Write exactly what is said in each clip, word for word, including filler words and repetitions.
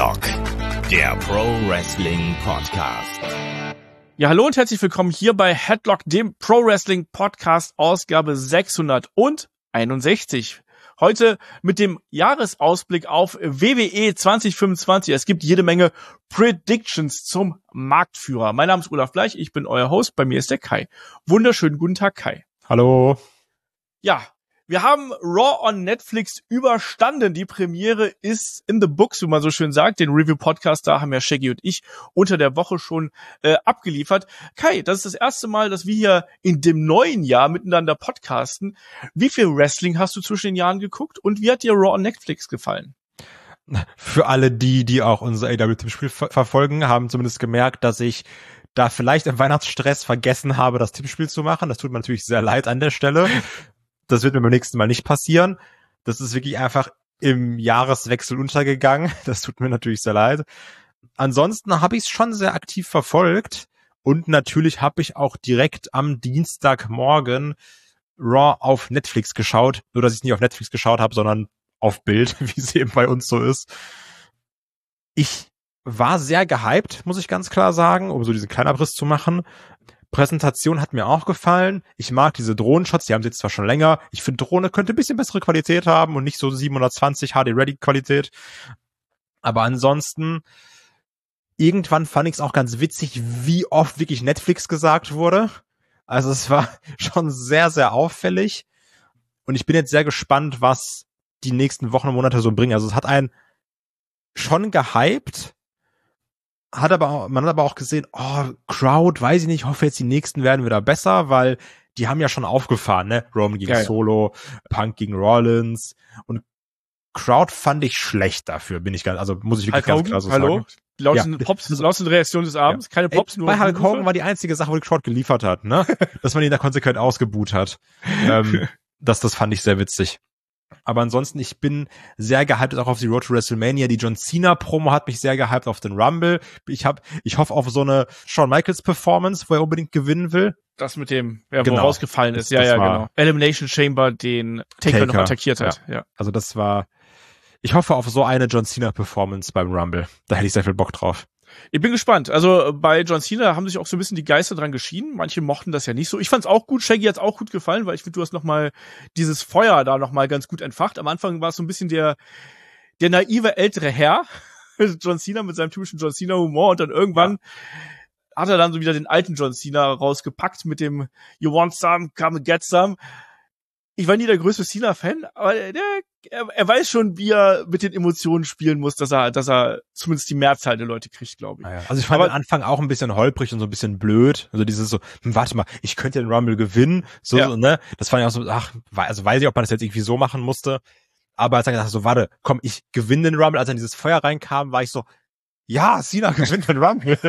Headlock, der Pro Wrestling Podcast. Ja, hallo und herzlich willkommen hier bei Headlock, dem Pro Wrestling Podcast, Ausgabe sechshunderteinundsechzig. Heute mit dem Jahresausblick auf W W E zwanzig fünfundzwanzig. Es gibt jede Menge Predictions zum Marktführer. Mein Name ist Olaf Bleich, ich bin euer Host, bei mir ist der Kai. Wunderschönen guten Tag, Kai. Hallo. Ja, wir haben Raw on Netflix überstanden. Die Premiere ist in the books, wie man so schön sagt. Den Review-Podcast, da haben ja Shaggy und ich unter der Woche schon äh, abgeliefert. Kai, das ist das erste Mal, dass wir hier in dem neuen Jahr miteinander podcasten. Wie viel Wrestling hast du zwischen den Jahren geguckt und wie hat dir Raw on Netflix gefallen? Für alle die, die auch unser A E W-Tippspiel ver- verfolgen, haben zumindest gemerkt, dass ich da vielleicht im Weihnachtsstress vergessen habe, das Tippspiel zu machen. Das tut mir natürlich sehr leid an der Stelle. Das wird mir beim nächsten Mal nicht passieren. Das ist wirklich einfach im Jahreswechsel untergegangen. Das tut mir natürlich sehr leid. Ansonsten habe ich es schon sehr aktiv verfolgt. Und natürlich habe ich auch direkt am Dienstagmorgen Raw auf Netflix geschaut. Nur, dass ich es nicht auf Netflix geschaut habe, sondern auf Bild, wie es eben bei uns so ist. Ich war sehr gehypt, muss ich ganz klar sagen, um so diesen kleinen Abriss zu machen. Präsentation hat mir auch gefallen. Ich mag diese Drohnenshots, die haben sie jetzt zwar schon länger. Ich finde, Drohne könnte ein bisschen bessere Qualität haben und nicht so siebenhundertzwanzig H D-Ready-Qualität. Aber ansonsten, irgendwann fand ich es auch ganz witzig, wie oft wirklich Netflix gesagt wurde. Also es war schon sehr, sehr auffällig. Und ich bin jetzt sehr gespannt, was die nächsten Wochen und Monate so bringen. Also es hat einen schon gehypt. Hat aber auch, man hat aber auch gesehen, oh, Crowd, weiß ich nicht, hoffe jetzt die nächsten werden wieder besser, weil die haben ja schon aufgefahren, ne? Roman gegen ja, Solo, ja. Punk gegen Rollins und Crowd fand ich schlecht dafür, bin ich ganz, also muss ich wirklich Hulk ganz klar so Hallo? sagen. Lautende ja. Pops, lautende Reaktion des Abends, ja. Keine Pops, Ey, nur. Bei Hulk Hogan war die einzige Sache, wo die Crowd geliefert hat, ne? Dass man ihn da konsequent ausgebuht hat. ähm, das, das fand ich sehr witzig. Aber ansonsten, ich bin sehr gehypt auch auf die Road to WrestleMania. Die John Cena Promo hat mich sehr gehypt auf den Rumble. Ich hab, ich hoffe auf so eine Shawn Michaels Performance, wo er unbedingt gewinnen will. Das mit dem, ja, genau. wo rausgefallen ist. Ja, das ja, genau. Elimination Chamber, den Taker, Taker noch attackiert hat. Ja. ja. Also das war, ich hoffe auf so eine John Cena Performance beim Rumble. Da hätte ich sehr viel Bock drauf. Ich bin gespannt. Also bei John Cena haben sich auch so ein bisschen die Geister dran geschieden. Manche mochten das ja nicht so. Ich fand's auch gut. Shaggy hat's auch gut gefallen, weil ich finde, du hast nochmal dieses Feuer da nochmal ganz gut entfacht. Am Anfang war es so ein bisschen der der naive ältere Herr, John Cena mit seinem typischen John Cena Humor und dann irgendwann ja. hat er dann so wieder den alten John Cena rausgepackt mit dem You want some, come and get some. Ich war nie der größte Cena-Fan, aber der, er, er weiß schon, wie er mit den Emotionen spielen muss, dass er, dass er zumindest die Mehrzahl der Leute kriegt, glaube ich. Ah ja. Also ich fand aber den Anfang auch ein bisschen holprig und so ein bisschen blöd. Also dieses so, hm, warte mal, ich könnte den Rumble gewinnen, so, ja. so ne? Das fand ich auch so, ach, also weiß ich, ob man das jetzt irgendwie so machen musste. Aber als er gesagt hat, so, warte, komm, ich gewinne den Rumble, als er in dieses Feuer reinkam, war ich so, ja, Cena gewinnt den Rumble.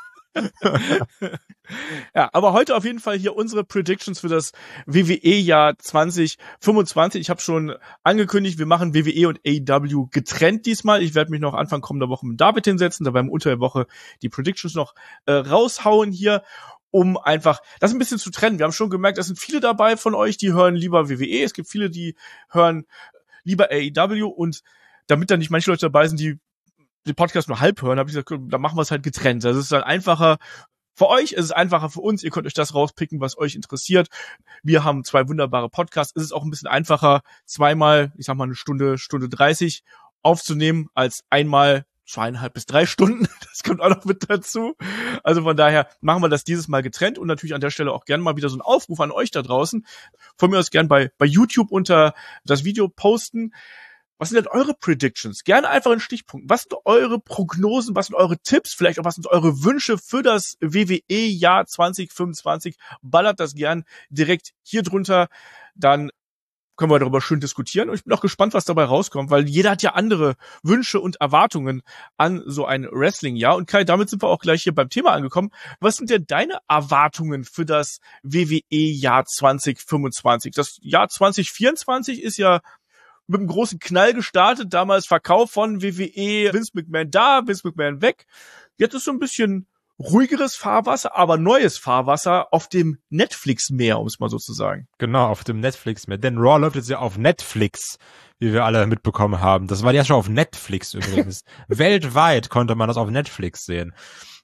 Ja, aber heute auf jeden Fall hier unsere Predictions für das W W E-Jahr zwanzig fünfundzwanzig. Ich habe schon angekündigt, wir machen W W E und A E W getrennt diesmal. Ich werde mich noch Anfang kommender Woche mit David hinsetzen, dabei unter der Woche die Predictions noch äh, raushauen hier, um einfach das ein bisschen zu trennen. Wir haben schon gemerkt, es sind viele dabei von euch, die hören lieber W W E. Es gibt viele, die hören lieber A E W und damit dann nicht manche Leute dabei sind, die den Podcast nur halb hören, habe ich gesagt, dann machen wir es halt getrennt. Das ist dann einfacher für euch, es ist einfacher für uns. Ihr könnt euch das rauspicken, was euch interessiert. Wir haben zwei wunderbare Podcasts. Es ist auch ein bisschen einfacher, zweimal, ich sag mal eine Stunde, Stunde dreißig aufzunehmen, als einmal zweieinhalb bis drei Stunden. Das kommt auch noch mit dazu. Also von daher machen wir das dieses Mal getrennt und natürlich an der Stelle auch gerne mal wieder so einen Aufruf an euch da draußen. Von mir aus gern bei, bei YouTube unter das Video posten. Was sind denn eure Predictions? Gerne einfach in Stichpunkten. Was sind eure Prognosen? Was sind eure Tipps? Vielleicht auch was sind eure Wünsche für das W W E-Jahr zwanzig fünfundzwanzig? Ballert das gern direkt hier drunter. Dann können wir darüber schön diskutieren. Und ich bin auch gespannt, was dabei rauskommt, weil jeder hat ja andere Wünsche und Erwartungen an so ein Wrestling-Jahr. Und Kai, damit sind wir auch gleich hier beim Thema angekommen. Was sind denn deine Erwartungen für das W W E-Jahr zwanzig fünfundzwanzig? Das Jahr zwanzig vierundzwanzig ist ja mit einem großen Knall gestartet, damals Verkauf von W W E, Vince McMahon da, Vince McMahon weg. Jetzt ist so ein bisschen ruhigeres Fahrwasser, aber neues Fahrwasser auf dem Netflix-Meer, um es mal so zu sagen. Genau, auf dem Netflix-Meer. Denn Raw läuft jetzt ja auf Netflix, wie wir alle mitbekommen haben. Das war ja schon auf Netflix übrigens. Weltweit konnte man das auf Netflix sehen.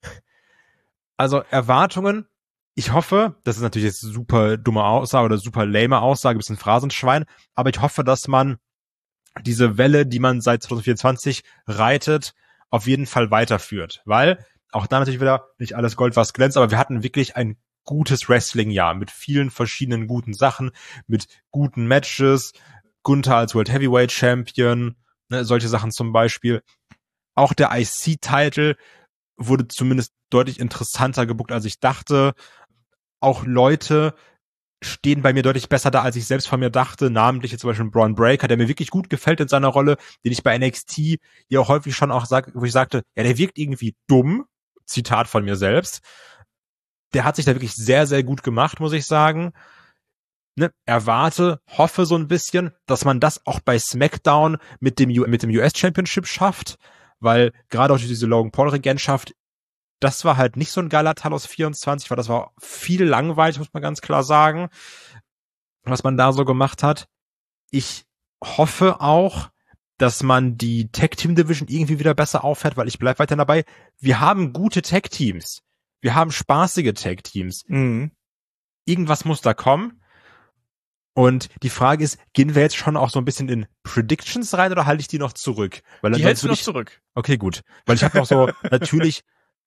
Also Erwartungen, ich hoffe, das ist natürlich jetzt super dumme Aussage oder super lame Aussage, ein bisschen Phrasenschwein, aber ich hoffe, dass man diese Welle, die man seit zwanzig vierundzwanzig reitet, auf jeden Fall weiterführt. Weil auch da natürlich wieder nicht alles Gold, was glänzt, aber wir hatten wirklich ein gutes Wrestling-Jahr mit vielen verschiedenen guten Sachen, mit guten Matches, Gunther als World Heavyweight Champion, ne, solche Sachen zum Beispiel. Auch der I C-Title wurde zumindest deutlich interessanter gebuckt, als ich dachte. Auch Leute stehen bei mir deutlich besser da, als ich selbst von mir dachte. Namentlich jetzt zum Beispiel Braun Breaker, der mir wirklich gut gefällt in seiner Rolle, den ich bei N X T ja auch häufig schon auch sag, wo ich sagte, ja, der wirkt irgendwie dumm. Zitat von mir selbst. Der hat sich da wirklich sehr, sehr gut gemacht, muss ich sagen. Ne, erwarte, hoffe so ein bisschen, dass man das auch bei SmackDown mit dem, U- mit dem U S Championship schafft, weil gerade auch diese Logan Paul Regentschaft, das war halt nicht so ein geiler Talos vierundzwanzig, weil das war viel langweilig, muss man ganz klar sagen, was man da so gemacht hat. Ich hoffe auch, dass man die Tag-Team-Division irgendwie wieder besser auffährt, weil ich bleib weiter dabei. Wir haben gute Tag-Teams. Wir haben spaßige Tag-Teams. Mhm. Irgendwas muss da kommen. Und die Frage ist, gehen wir jetzt schon auch so ein bisschen in Predictions rein oder halte ich die noch zurück? Weil Die sonst hältst du würde noch ich, zurück. okay, gut. Weil ich habe noch so natürlich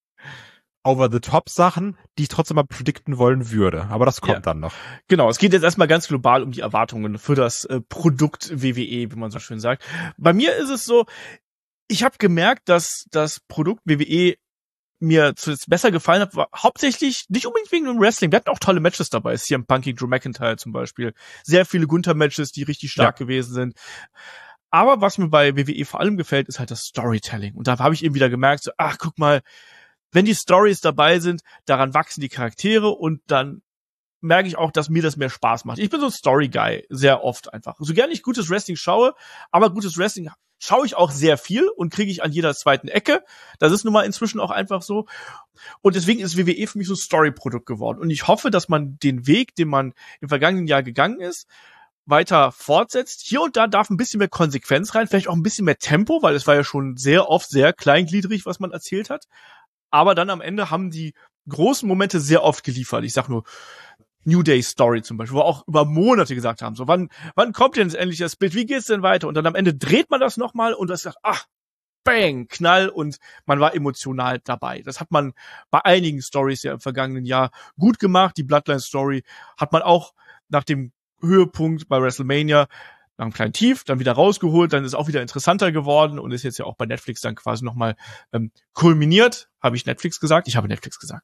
over-the-top-Sachen, die ich trotzdem mal predikten wollen würde. Aber das kommt Ja. dann noch. Genau, es geht jetzt erstmal ganz global um die Erwartungen für das äh, Produkt W W E, wie man so schön sagt. Bei mir ist es so, ich habe gemerkt, dass das Produkt W W E mir zuletzt besser gefallen hat, war hauptsächlich nicht unbedingt wegen dem Wrestling. Wir hatten auch tolle Matches dabei. C M Punk gegen Drew McIntyre zum Beispiel. Sehr viele Gunther-Matches, die richtig stark Ja. gewesen sind. Aber was mir bei W W E vor allem gefällt, ist halt das Storytelling. Und da habe ich eben wieder gemerkt, so, ach, guck mal, wenn die Stories dabei sind, daran wachsen die Charaktere und dann merke ich auch, dass mir das mehr Spaß macht. Ich bin so ein Story-Guy, sehr oft einfach. So gerne ich gutes Wrestling schaue, aber gutes Wrestling schaue ich auch sehr viel und kriege ich an jeder zweiten Ecke. Das ist nun mal inzwischen auch einfach so. Und deswegen ist W W E für mich so ein Story-Produkt geworden. Und ich hoffe, dass man den Weg, den man im vergangenen Jahr gegangen ist, weiter fortsetzt. Hier und da darf ein bisschen mehr Konsequenz rein, vielleicht auch ein bisschen mehr Tempo, weil es war ja schon sehr oft sehr kleingliedrig, was man erzählt hat. Aber dann am Ende haben die großen Momente sehr oft geliefert. Ich sag nur New Day Story zum Beispiel, wo auch über Monate gesagt haben, so wann wann kommt denn jetzt endlich das Split, wie geht's denn weiter? Und dann am Ende dreht man das nochmal und das sagt, ach, bang, Knall und man war emotional dabei. Das hat man bei einigen Stories ja im vergangenen Jahr gut gemacht. Die Bloodline Story hat man auch nach dem Höhepunkt bei WrestleMania nach einem kleinen Tief, dann wieder rausgeholt, dann ist auch wieder interessanter geworden und ist jetzt ja auch bei Netflix dann quasi nochmal ähm, kulminiert. Habe ich Netflix gesagt? Ich habe Netflix gesagt.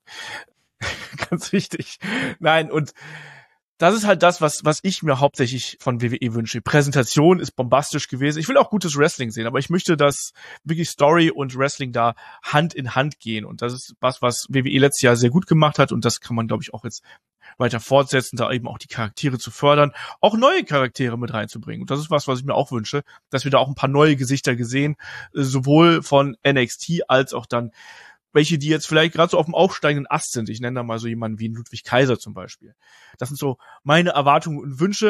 Ganz wichtig. Nein, und das ist halt das, was was ich mir hauptsächlich von W W E wünsche. Präsentation ist bombastisch gewesen. Ich will auch gutes Wrestling sehen, aber ich möchte, dass wirklich Story und Wrestling da Hand in Hand gehen. Und das ist was, was W W E letztes Jahr sehr gut gemacht hat. Und das kann man, glaube ich, auch jetzt weiter fortsetzen, da eben auch die Charaktere zu fördern, auch neue Charaktere mit reinzubringen. Und das ist was, was ich mir auch wünsche, dass wir da auch ein paar neue Gesichter gesehen, sowohl von N X T als auch dann welche, die jetzt vielleicht gerade so auf dem aufsteigenden Ast sind. Ich nenne da mal so jemanden wie Ludwig Kaiser zum Beispiel. Das sind so meine Erwartungen und Wünsche.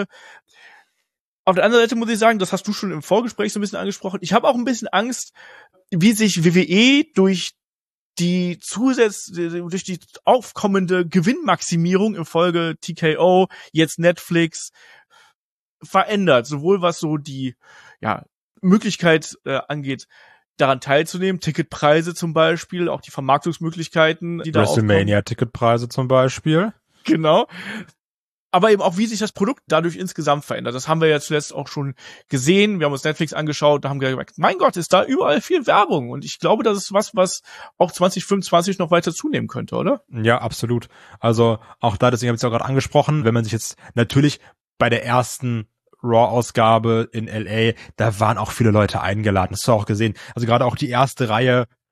Auf der anderen Seite muss ich sagen, das hast du schon im Vorgespräch so ein bisschen angesprochen, ich habe auch ein bisschen Angst, wie sich W W E durch die Zusatz, durch die aufkommende Gewinnmaximierung in Folge T K O, jetzt Netflix, verändert. Sowohl was so die ja Möglichkeit äh, angeht, daran teilzunehmen, Ticketpreise zum Beispiel, auch die Vermarktungsmöglichkeiten, die da aufkommen. WrestleMania-Ticketpreise zum Beispiel. Genau. Aber eben auch, wie sich das Produkt dadurch insgesamt verändert. Das haben wir ja zuletzt auch schon gesehen. Wir haben uns Netflix angeschaut, da haben wir gesagt, mein Gott, ist da überall viel Werbung. Und ich glaube, das ist was, was auch zwanzig fünfundzwanzig noch weiter zunehmen könnte, oder? Ja, absolut. Also auch da, deswegen habe ich es auch gerade angesprochen, wenn man sich jetzt natürlich bei der ersten Raw-Ausgabe in L A, da waren auch viele Leute eingeladen. Das hast du auch gesehen. Also gerade auch die erste Reihe, so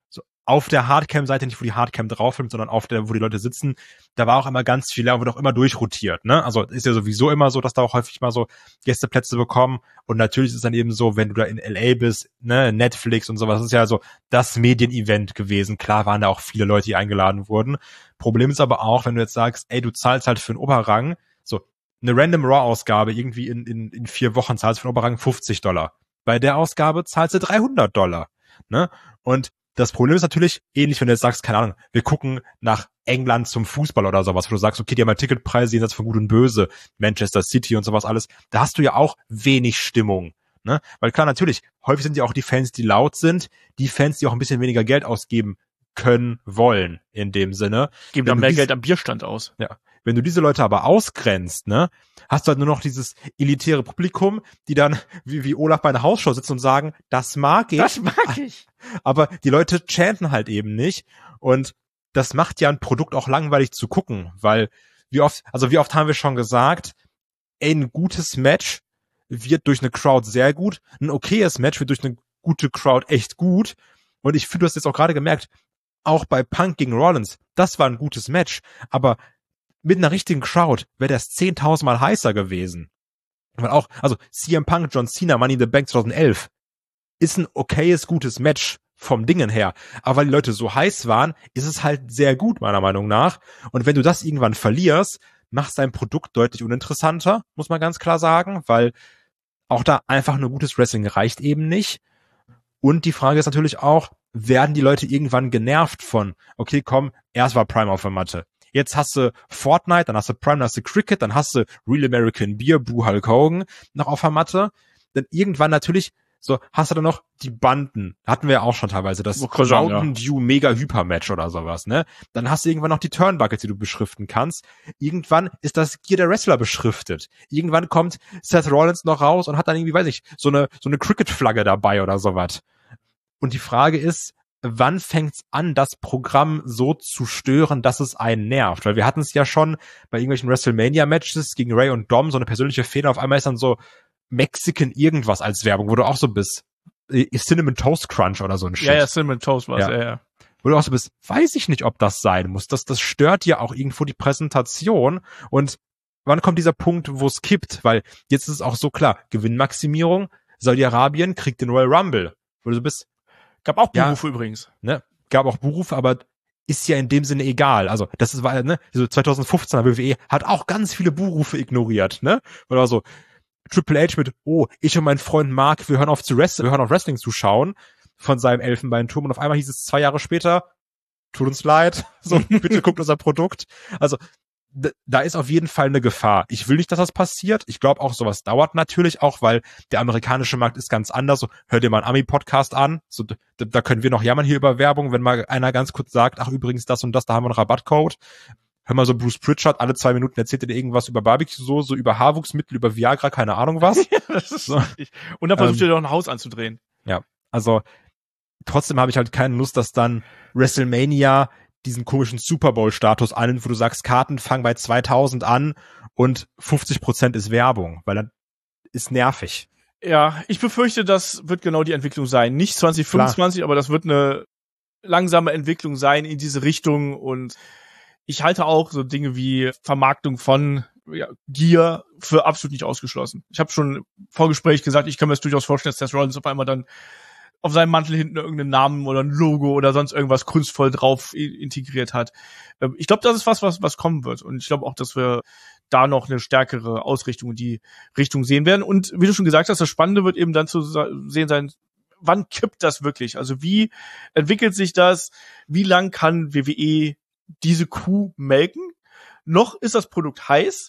auf der Hardcam-Seite, nicht wo die Hardcam drauf filmt, sondern auf der, wo die Leute sitzen, da war auch immer ganz viel, da wird auch immer durchrotiert, ne? Also ist ja sowieso immer so, dass da auch häufig mal so Gästeplätze bekommen und natürlich ist es dann eben so, wenn du da in L A bist, ne, Netflix und sowas, das ist ja so das Medienevent gewesen. Klar waren da auch viele Leute, die eingeladen wurden. Problem ist aber auch, wenn du jetzt sagst, ey, du zahlst halt für einen Oberrang, so eine Random Raw-Ausgabe irgendwie in, in, in vier Wochen zahlst du für einen Oberrang fünfzig Dollar. Bei der Ausgabe zahlst du dreihundert Dollar, ne? Und das Problem ist natürlich, ähnlich, wenn du jetzt sagst, keine Ahnung, wir gucken nach England zum Fußball oder sowas, wo du sagst, okay, die haben mal Ticketpreise jenseits von Gut und Böse, Manchester City und sowas alles, da hast du ja auch wenig Stimmung, ne? Weil klar, natürlich, häufig sind ja auch die Fans, die laut sind, die Fans, die auch ein bisschen weniger Geld ausgeben können, wollen, in dem Sinne. Geben dann mehr Geld am Bierstand aus. Ja. Wenn du diese Leute aber ausgrenzt, ne, hast du halt nur noch dieses elitäre Publikum, die dann wie, wie Olaf bei einer Hausshow sitzen und sagen, das mag ich. Das mag ich. Aber die Leute chanten halt eben nicht. Und das macht ja ein Produkt auch langweilig zu gucken, weil wie oft, also wie oft haben wir schon gesagt, ey, ein gutes Match wird durch eine Crowd sehr gut, ein okayes Match wird durch eine gute Crowd echt gut. Und ich finde, du hast jetzt auch gerade gemerkt, auch bei Punk gegen Rollins, das war ein gutes Match, aber mit einer richtigen Crowd wäre das zehntausendmal heißer gewesen. Weil auch, also C M Punk, John Cena, Money in the Bank zwanzig elf ist ein okayes, gutes Match vom Dingen her. Aber weil die Leute so heiß waren, ist es halt sehr gut, meiner Meinung nach. Und wenn du das irgendwann verlierst, machst dein Produkt deutlich uninteressanter, muss man ganz klar sagen, weil auch da einfach nur gutes Wrestling reicht eben nicht. Und die Frage ist natürlich auch, werden die Leute irgendwann genervt von, okay, komm, erst war Prime auf der Matte. Jetzt hast du Fortnite, dann hast du Prime, dann hast du Cricket, dann hast du Real American Beer, Boo Hulk Hogan noch auf der Matte. Dann irgendwann natürlich, so, hast du dann noch die Banden. Hatten wir ja auch schon teilweise, das Mountain Dew Mega Hyper Match oder sowas, ne? Dann hast du irgendwann noch die Turnbuckets, die du beschriften kannst. Irgendwann ist das Gear der Wrestler beschriftet. Irgendwann kommt Seth Rollins noch raus und hat dann irgendwie, weiß ich, so eine, so eine Cricket-Flagge dabei oder sowas. Und die Frage ist, wann fängt's an, das Programm so zu stören, dass es einen nervt? Weil wir hatten es ja schon bei irgendwelchen WrestleMania-Matches gegen Ray und Dom, so eine persönliche Fehler, auf einmal ist dann so Mexican irgendwas als Werbung, wo du auch so bist, Cinnamon Toast Crunch oder so ein Shit. Ja, ja, Cinnamon Toast war's, ja. ja, ja. Wo du auch so bist, weiß ich nicht, ob das sein muss. Das, das stört ja auch irgendwo die Präsentation. Und wann kommt dieser Punkt, wo es kippt? Weil jetzt ist es auch so klar, Gewinnmaximierung, Saudi-Arabien kriegt den Royal Rumble. Wo du so bist, gab auch Buhrufe ja, übrigens. Ne, gab auch Buhrufe, aber ist ja in dem Sinne egal. Also das ist, war, ne, so zwanzig fünfzehner W W E hat auch ganz viele Buhrufe ignoriert, ne? Oder so Triple H mit, oh, ich und mein Freund Mark, wir hören auf zu Wrestling, wir hören auf Wrestling zu schauen von seinem Elfenbeinturm und auf einmal hieß es zwei Jahre später, tut uns leid, so, bitte guckt unser Produkt. Also d- da ist auf jeden Fall eine Gefahr. Ich will nicht, dass das passiert. Ich glaube auch, sowas dauert natürlich auch, weil der amerikanische Markt ist ganz anders. So, hör dir mal einen Ami-Podcast an. So, d- da können wir noch jammern hier über Werbung, wenn mal einer ganz kurz sagt, ach übrigens, das und das, da haben wir einen Rabattcode. Hör mal so Bruce Pritchard, alle zwei Minuten erzählt er dir irgendwas über Barbecue-Soße, über Haarwuchsmittel, über Viagra, keine Ahnung was. Ja, das ist so. Und dann versucht ähm, er doch ein Haus anzudrehen. Ja, also trotzdem habe ich halt keine Lust, dass dann WrestleMania diesen komischen Super Bowl-Status annimmt, wo du sagst, Karten fangen bei zweitausend an und fünfzig Prozent ist Werbung, weil dann ist nervig. Ja, ich befürchte, das wird genau die Entwicklung sein. Nicht zwanzig fünfundzwanzig, Klar. aber das wird eine langsame Entwicklung sein in diese Richtung und ich halte auch so Dinge wie Vermarktung von ja, Gear für absolut nicht ausgeschlossen. Ich habe schon im Vorgespräch gesagt, ich kann mir das durchaus vorstellen, dass Seth Rollins auf einmal dann auf seinem Mantel hinten irgendeinen Namen oder ein Logo oder sonst irgendwas kunstvoll drauf integriert hat. Ich glaube, das ist was, was, was kommen wird. Und ich glaube auch, dass wir da noch eine stärkere Ausrichtung in die Richtung sehen werden. Und wie du schon gesagt hast, das Spannende wird eben dann zu sehen sein, wann kippt das wirklich? Also wie entwickelt sich das? Wie lang kann W W E diese Kuh melken? Noch ist das Produkt heiß.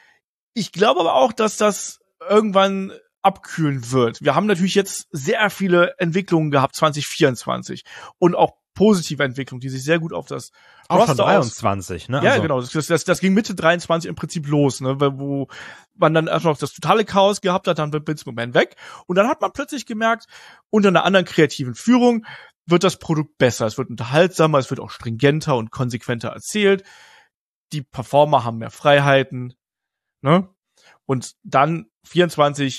Ich glaube aber auch, dass das irgendwann abkühlen wird. Wir haben natürlich jetzt sehr viele Entwicklungen gehabt zwanzig vierundzwanzig und auch positive Entwicklungen, die sich sehr gut auf das auch Roster schon dreiundzwanzig, ne? Ja, also. genau. Das, das, das ging Mitte dreiundzwanzig im Prinzip los, ne? Wo man dann erst noch das totale Chaos gehabt hat, dann wird Vince McMahon weg und dann hat man plötzlich gemerkt, unter einer anderen kreativen Führung wird das Produkt besser. Es wird unterhaltsamer, es wird auch stringenter und konsequenter erzählt. Die Performer haben mehr Freiheiten, ne? Und dann vierundzwanzig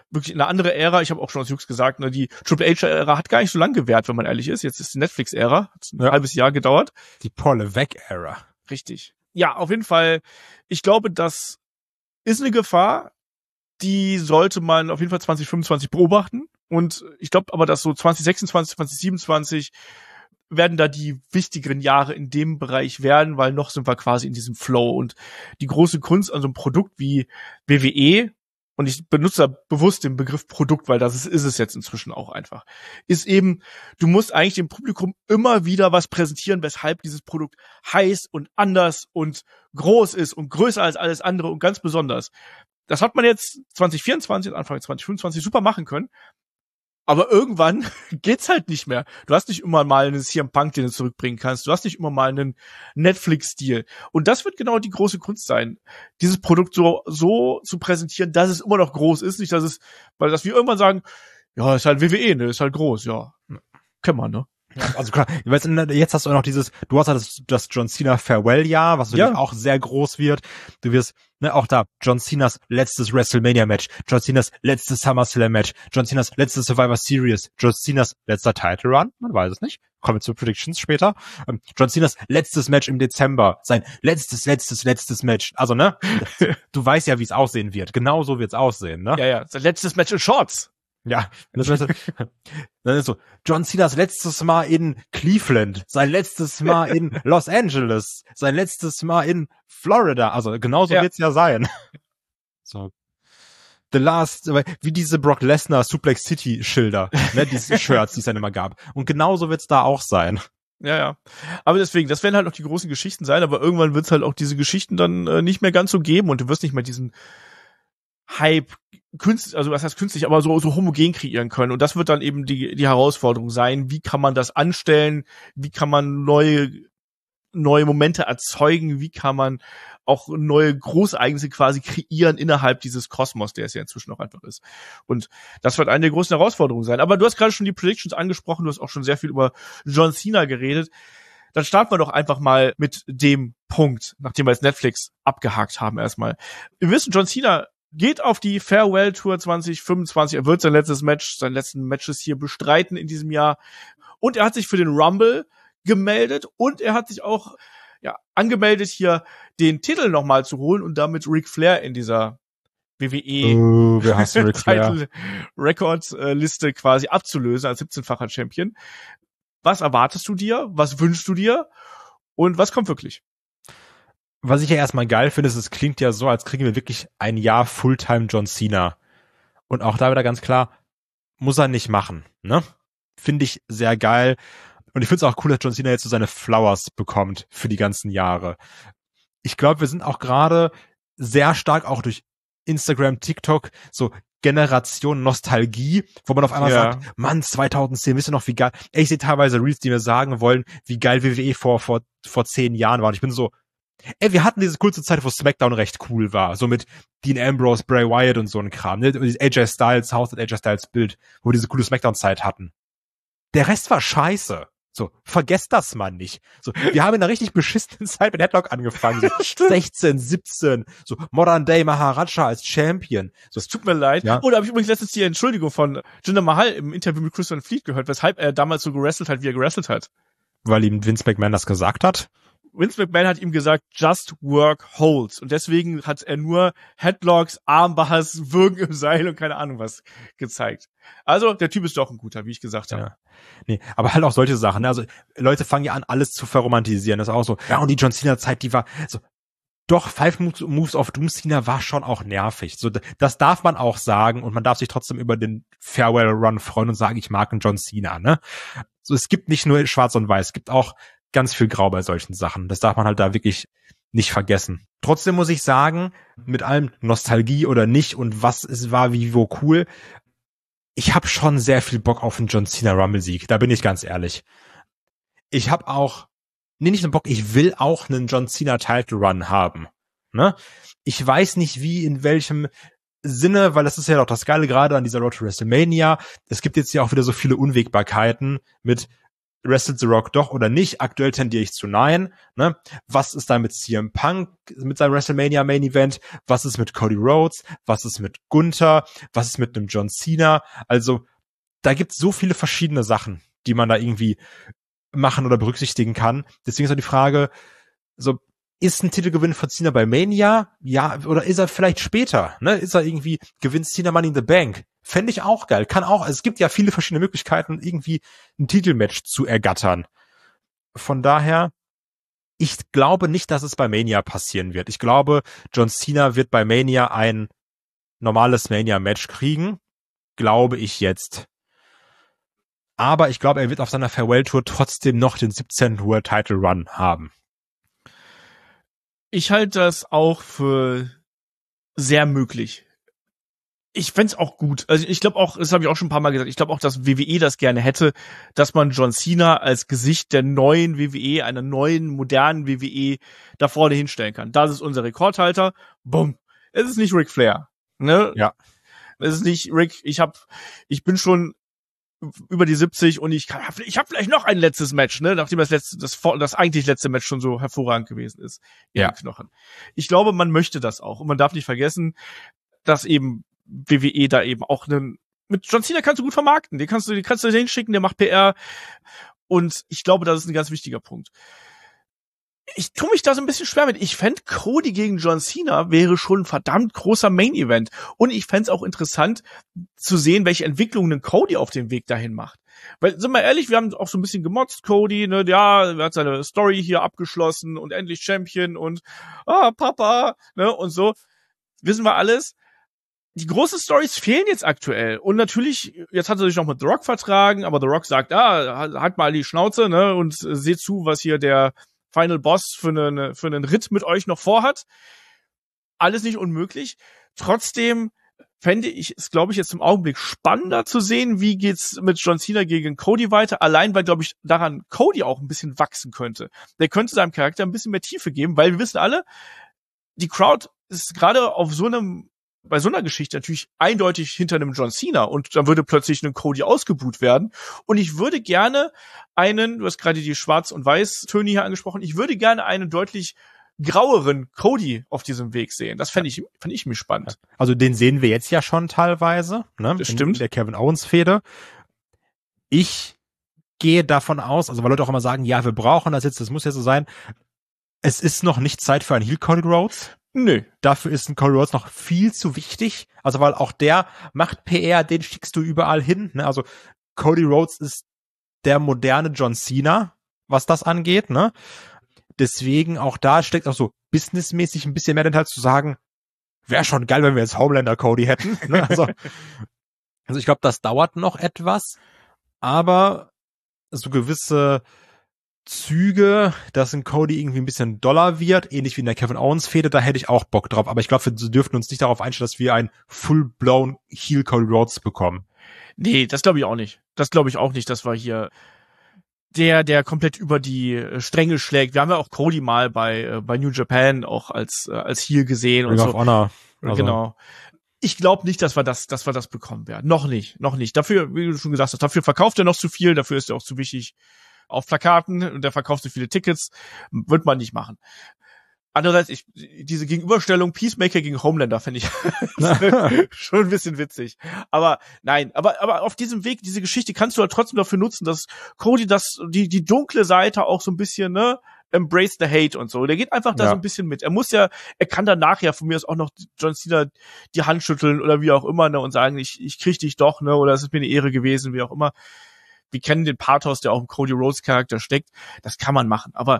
wirklich eine andere Ära. Ich habe auch schon als Jux gesagt, ne, die Triple H-Ära hat gar nicht so lange gewährt, wenn man ehrlich ist. Jetzt ist die Netflix-Ära. Hat ein ja. halbes Jahr gedauert. Die Paul Levesque-Ära. Richtig. Ja, auf jeden Fall. Ich glaube, das ist eine Gefahr, die sollte man auf jeden Fall zwanzig fünfundzwanzig beobachten. Und ich glaube aber, dass so zwanzig sechsundzwanzig, zwanzig siebenundzwanzig werden da die wichtigeren Jahre in dem Bereich werden, weil noch sind wir quasi in diesem Flow. Und die große Kunst an so einem Produkt wie W W E, und ich benutze da bewusst den Begriff Produkt, weil das ist, ist es jetzt inzwischen auch einfach, ist eben, du musst eigentlich dem Publikum immer wieder was präsentieren, weshalb dieses Produkt heiß und anders und groß ist und größer als alles andere und ganz besonders. Das hat man jetzt zwanzig vierundzwanzig, Anfang zwanzig fünfundzwanzig super machen können. Aber irgendwann geht's halt nicht mehr. Du hast nicht immer mal einen C M Punk, den du zurückbringen kannst. Du hast nicht immer mal einen Netflix-Stil. Und das wird genau die große Kunst sein, dieses Produkt so so zu präsentieren, dass es immer noch groß ist. Nicht, dass es, weil dass wir irgendwann sagen, ja, ist halt W W E, ne, ist halt groß, ja. Kennt man, ne? Ja, also klar, jetzt hast du auch noch dieses, du hast halt das, das John Cena Farewell-Jahr, was natürlich ja. auch sehr groß wird. Du wirst, ne, auch da, John Cenas letztes WrestleMania-Match, John Cenas letztes SummerSlam-Match, John Cenas letztes Survivor Series, John Cenas letzter Title-Run, man weiß es nicht, kommen wir zu Predictions später, ähm, John Cenas letztes Match im Dezember, sein letztes, letztes, letztes Match, also ne, du weißt ja, wie es aussehen wird, genau so wird es aussehen, ne? Ja, ja, sein letztes Match in Shorts. Ja, das ist, dann ist so, John Cenas letztes Mal in Cleveland, sein letztes Mal in Los Angeles, sein letztes Mal in Florida, also genauso ja. wird's ja sein. So. The Last, wie diese Brock Lesnar Suplex City Schilder, ne, diese Shirts, die es dann immer gab. Und genauso wird's da auch sein. Ja, ja. Aber deswegen, das werden halt noch die großen Geschichten sein, aber irgendwann wird's halt auch diese Geschichten dann äh, nicht mehr ganz so geben und du wirst nicht mehr diesen Hype künstlich, also was heißt künstlich, aber so so homogen kreieren können. Und das wird dann eben die die Herausforderung sein. Wie kann man das anstellen? Wie kann man neue neue Momente erzeugen? Wie kann man auch neue Großereignisse quasi kreieren innerhalb dieses Kosmos, der es ja inzwischen auch einfach ist. Und das wird eine der großen Herausforderungen sein. Aber du hast gerade schon die Predictions angesprochen. Du hast auch schon sehr viel über John Cena geredet. Dann starten wir doch einfach mal mit dem Punkt, nachdem wir jetzt Netflix abgehakt haben erstmal. Wir wissen, John Cena geht auf die Farewell Tour zwanzig fünfundzwanzig. Er wird sein letztes Match, seine letzten Matches hier bestreiten in diesem Jahr. Und er hat sich für den Rumble gemeldet und er hat sich auch ja angemeldet, hier den Titel nochmal zu holen und damit Ric Flair in dieser W W E uh, wer hasst Ric Flair? Record-Liste quasi abzulösen als siebzehnfacher Champion. Was erwartest du dir? Was wünschst du dir? Und was kommt wirklich? Was ich ja erstmal geil finde, ist, es klingt ja so, als kriegen wir wirklich ein Jahr Fulltime John Cena. Und auch da wieder ganz klar, muss er nicht machen, ne? Finde ich sehr geil. Und ich finde es auch cool, dass John Cena jetzt so seine Flowers bekommt für die ganzen Jahre. Ich glaube, wir sind auch gerade sehr stark auch durch Instagram, TikTok, so Generation Nostalgie, wo man auf einmal ja. sagt, Mann, zweitausendzehn, wisst ihr noch, wie geil, ey, ich sehe teilweise Reels, die mir sagen wollen, wie geil W W E vor, vor, vor zehn Jahren war. Und ich bin so, ey, wir hatten diese kurze Zeit, wo SmackDown recht cool war, so mit Dean Ambrose, Bray Wyatt und so ein Kram, ne? A J Styles, Haus und A J Styles Bild, wo wir diese coole SmackDown-Zeit hatten. Der Rest war scheiße. So, vergesst das mal nicht. So, wir haben in einer richtig beschissenen Zeit mit Headlock angefangen. So sechzehn, siebzehn, so Modern Day Maharaja als Champion. So, es tut mir leid. Ja. Oh, da habe ich übrigens letztens die Entschuldigung von Jinder Mahal im Interview mit Chris Van Fleet gehört, weshalb er damals so gerestelt hat, wie er gerestelt hat. Weil ihm Vince McMahon das gesagt hat? Vince McMahon hat ihm gesagt, just work holds. Und deswegen hat er nur Headlocks, Armbars, Würgen im Seil und keine Ahnung was gezeigt. Also, der Typ ist doch ein guter, wie ich gesagt habe. Ja. Nee, aber halt auch solche Sachen. Ne? Also, Leute fangen ja an, alles zu verromantisieren. Das ist auch so, ja, und die John Cena-Zeit, die war so, doch, Five Moves of Doom Cena war schon auch nervig. So, das darf man auch sagen und man darf sich trotzdem über den Farewell Run freuen und sagen, ich mag einen John Cena, ne? So, es gibt nicht nur schwarz und weiß, es gibt auch ganz viel Grau bei solchen Sachen. Das darf man halt da wirklich nicht vergessen. Trotzdem muss ich sagen, mit allem Nostalgie oder nicht und was es war, wie, wo cool, ich habe schon sehr viel Bock auf einen John Cena Rumble-Sieg. Da bin ich ganz ehrlich. Ich habe auch, nee, nicht nur Bock, ich will auch einen John Cena Title Run haben. Ne? Ich weiß nicht wie, in welchem Sinne, weil das ist ja doch das Geile gerade an dieser Road to WrestleMania. Es gibt jetzt ja auch wieder so viele Unwägbarkeiten mit wrestelt The Rock doch oder nicht? Aktuell tendiere ich zu nein. Ne? Was ist da mit C M Punk, mit seinem WrestleMania Main Event? Was ist mit Cody Rhodes? Was ist mit Gunther? Was ist mit einem John Cena? Also, da gibt's so viele verschiedene Sachen, die man da irgendwie machen oder berücksichtigen kann. Deswegen ist auch die Frage, so, ist ein Titelgewinn von Cena bei Mania? Ja, oder ist er vielleicht später? Ne? Ist er irgendwie, gewinnt Cena Money in the Bank? Fände ich auch geil. Kann auch, also es gibt ja viele verschiedene Möglichkeiten, irgendwie ein Titelmatch zu ergattern. Von daher, ich glaube nicht, dass es bei Mania passieren wird. Ich glaube, John Cena wird bei Mania ein normales Mania-Match kriegen. Glaube ich jetzt. Aber ich glaube, er wird auf seiner Farewell-Tour trotzdem noch den siebzehnten World Title Run haben. Ich halte das auch für sehr möglich. Ich fänd's auch gut. Also ich glaube auch, das habe ich auch schon ein paar Mal gesagt, ich glaube auch, dass W W E das gerne hätte, dass man John Cena als Gesicht der neuen W W E, einer neuen, modernen W W E da vorne hinstellen kann. Das ist unser Rekordhalter. Bumm. Es ist nicht Ric Flair. Ne? Ja. Es ist nicht Ric, ich hab, ich bin schon über die siebzig und ich kann, ich habe vielleicht noch ein letztes Match, ne, nachdem das letzte, das, das eigentlich letzte Match schon so hervorragend gewesen ist. Ja. Knochen. Ich glaube, man möchte das auch und man darf nicht vergessen, dass eben W W E da eben auch einen, mit John Cena kannst du gut vermarkten, den kannst du, den kannst du hinschicken, der macht P R und ich glaube, das ist ein ganz wichtiger Punkt. Ich tue mich da so ein bisschen schwer mit. Ich fände, Cody gegen John Cena wäre schon ein verdammt großer Main-Event. Und ich fände es auch interessant zu sehen, welche Entwicklungen ein Cody auf dem Weg dahin macht. Weil, sind wir ehrlich, wir haben auch so ein bisschen gemotzt, Cody, ne, ja, er hat seine Story hier abgeschlossen und endlich Champion und, ah, Papa, ne, und so. Wissen wir alles. Die großen Stories fehlen jetzt aktuell. Und natürlich, jetzt hat er sich noch mit The Rock vertragen, aber The Rock sagt, ah, halt mal die Schnauze, ne, und äh, seht zu, was hier der Final Boss für einen, für einen Ritt mit euch noch vorhat. Alles nicht unmöglich. Trotzdem fände ich es, glaube ich, jetzt im Augenblick spannender zu sehen, wie geht's mit John Cena gegen Cody weiter. Allein, weil, glaube ich, daran Cody auch ein bisschen wachsen könnte. Der könnte seinem Charakter ein bisschen mehr Tiefe geben, weil wir wissen alle, die Crowd ist gerade auf so einem, bei so einer Geschichte natürlich eindeutig hinter einem John Cena und dann würde plötzlich ein Cody ausgebuht werden. Und ich würde gerne einen, du hast gerade die Schwarz- und Weiß-Töne hier angesprochen, ich würde gerne einen deutlich graueren Cody auf diesem Weg sehen. Das fände ich, fände ich mir spannend. Also den sehen wir jetzt ja schon teilweise, ne? Das stimmt. In der Kevin Owens-Fehde. Ich gehe davon aus, also weil Leute auch immer sagen, ja, wir brauchen das jetzt, das muss ja so sein. Es ist noch nicht Zeit für einen Heel Cody Rhodes. Nö. Dafür ist ein Cody Rhodes noch viel zu wichtig. Also, weil auch der macht P R, den schickst du überall hin. Ne? Also, Cody Rhodes ist der moderne John Cena, was das angeht. Ne? Deswegen auch da steckt auch so businessmäßig ein bisschen mehr dahinter zu sagen, wäre schon geil, wenn wir jetzt Homelander Cody hätten. Ne? Also, also, ich glaube, das dauert noch etwas. Aber so gewisse Züge, dass ein Cody irgendwie ein bisschen doller wird, ähnlich wie in der Kevin Owens Fehde, da hätte ich auch Bock drauf. Aber ich glaube, wir dürfen uns nicht darauf einstellen, dass wir einen full-blown Heel Cody Rhodes bekommen. Nee, das glaube ich auch nicht. Das glaube ich auch nicht, dass wir hier der, der komplett über die Stränge schlägt. Wir haben ja auch Cody mal bei, bei New Japan auch als, als Heel gesehen. Ring und of so. Honor. Also. Genau. Ich glaube nicht, dass wir das, dass wir das bekommen werden. Noch nicht, noch nicht. Dafür, wie du schon gesagt hast, dafür verkauft er noch zu viel, dafür ist er auch zu wichtig auf Plakaten und der verkauft so viele Tickets, wird man nicht machen. Andererseits, ich, diese Gegenüberstellung Peacemaker gegen Homelander finde ich schon ein bisschen witzig. Aber nein, aber aber auf diesem Weg, diese Geschichte kannst du halt trotzdem dafür nutzen, dass Cody das, die die dunkle Seite auch so ein bisschen, ne, embrace the hate und so. Der geht einfach da ja. so ein bisschen mit. Er muss ja, er kann dann nachher von mir aus auch noch John Cena die Hand schütteln oder wie auch immer, ne, und sagen, ich ich krieg dich doch, ne, oder es ist mir eine Ehre gewesen, wie auch immer. Wir kennen den Pathos, der auch im Cody Rhodes Charakter steckt. Das kann man machen. Aber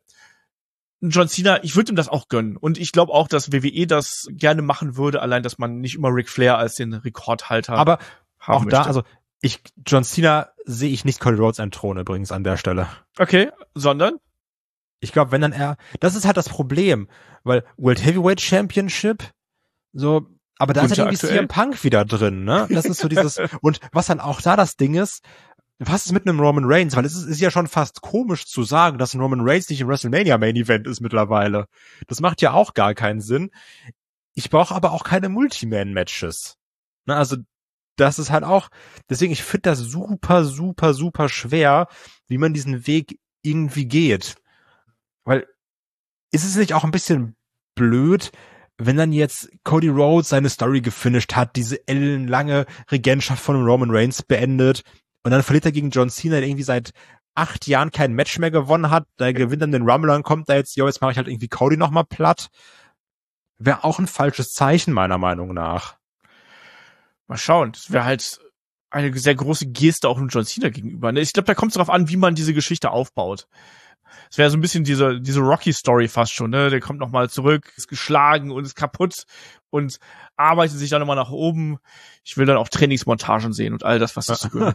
John Cena, ich würde ihm das auch gönnen. Und ich glaube auch, dass W W E das gerne machen würde, allein, dass man nicht immer Ric Flair als den Rekordhalter Aber auch möchte. da, also ich, John Cena sehe ich nicht Cody Rhodes ein Thron übrigens an der Stelle. Okay, sondern? Ich glaube, wenn dann er, das ist halt das Problem, weil World Heavyweight Championship, so, aber da ist ja irgendwie C M Punk wieder drin, ne? Das ist so dieses, und was dann auch da das Ding ist, was ist mit einem Roman Reigns? Weil es ist, ist ja schon fast komisch zu sagen, dass ein Roman Reigns nicht im WrestleMania Main Event ist mittlerweile. Das macht ja auch gar keinen Sinn. Ich brauche aber auch keine Multiman-Matches. Ne, also das ist halt auch, deswegen, ich finde das super, super, super schwer, wie man diesen Weg irgendwie geht. Weil, ist es nicht auch ein bisschen blöd, wenn dann jetzt Cody Rhodes seine Story gefinisht hat, diese ellenlange Regentschaft von Roman Reigns beendet und dann verliert er gegen John Cena, der irgendwie seit acht Jahren kein Match mehr gewonnen hat, der gewinnt dann den Rumble, dann kommt da jetzt, jo, jetzt mache ich halt irgendwie Cody nochmal platt. Wäre auch ein falsches Zeichen, meiner Meinung nach. Mal schauen, das wäre halt eine sehr große Geste auch dem John Cena gegenüber. Ich glaube, da kommt es darauf an, wie man diese Geschichte aufbaut. Es wäre so ein bisschen diese diese Rocky-Story fast schon, ne? Der kommt nochmal zurück, ist geschlagen und ist kaputt und arbeitet sich dann nochmal nach oben. Ich will dann auch Trainingsmontagen sehen und all das, was dazu gehört.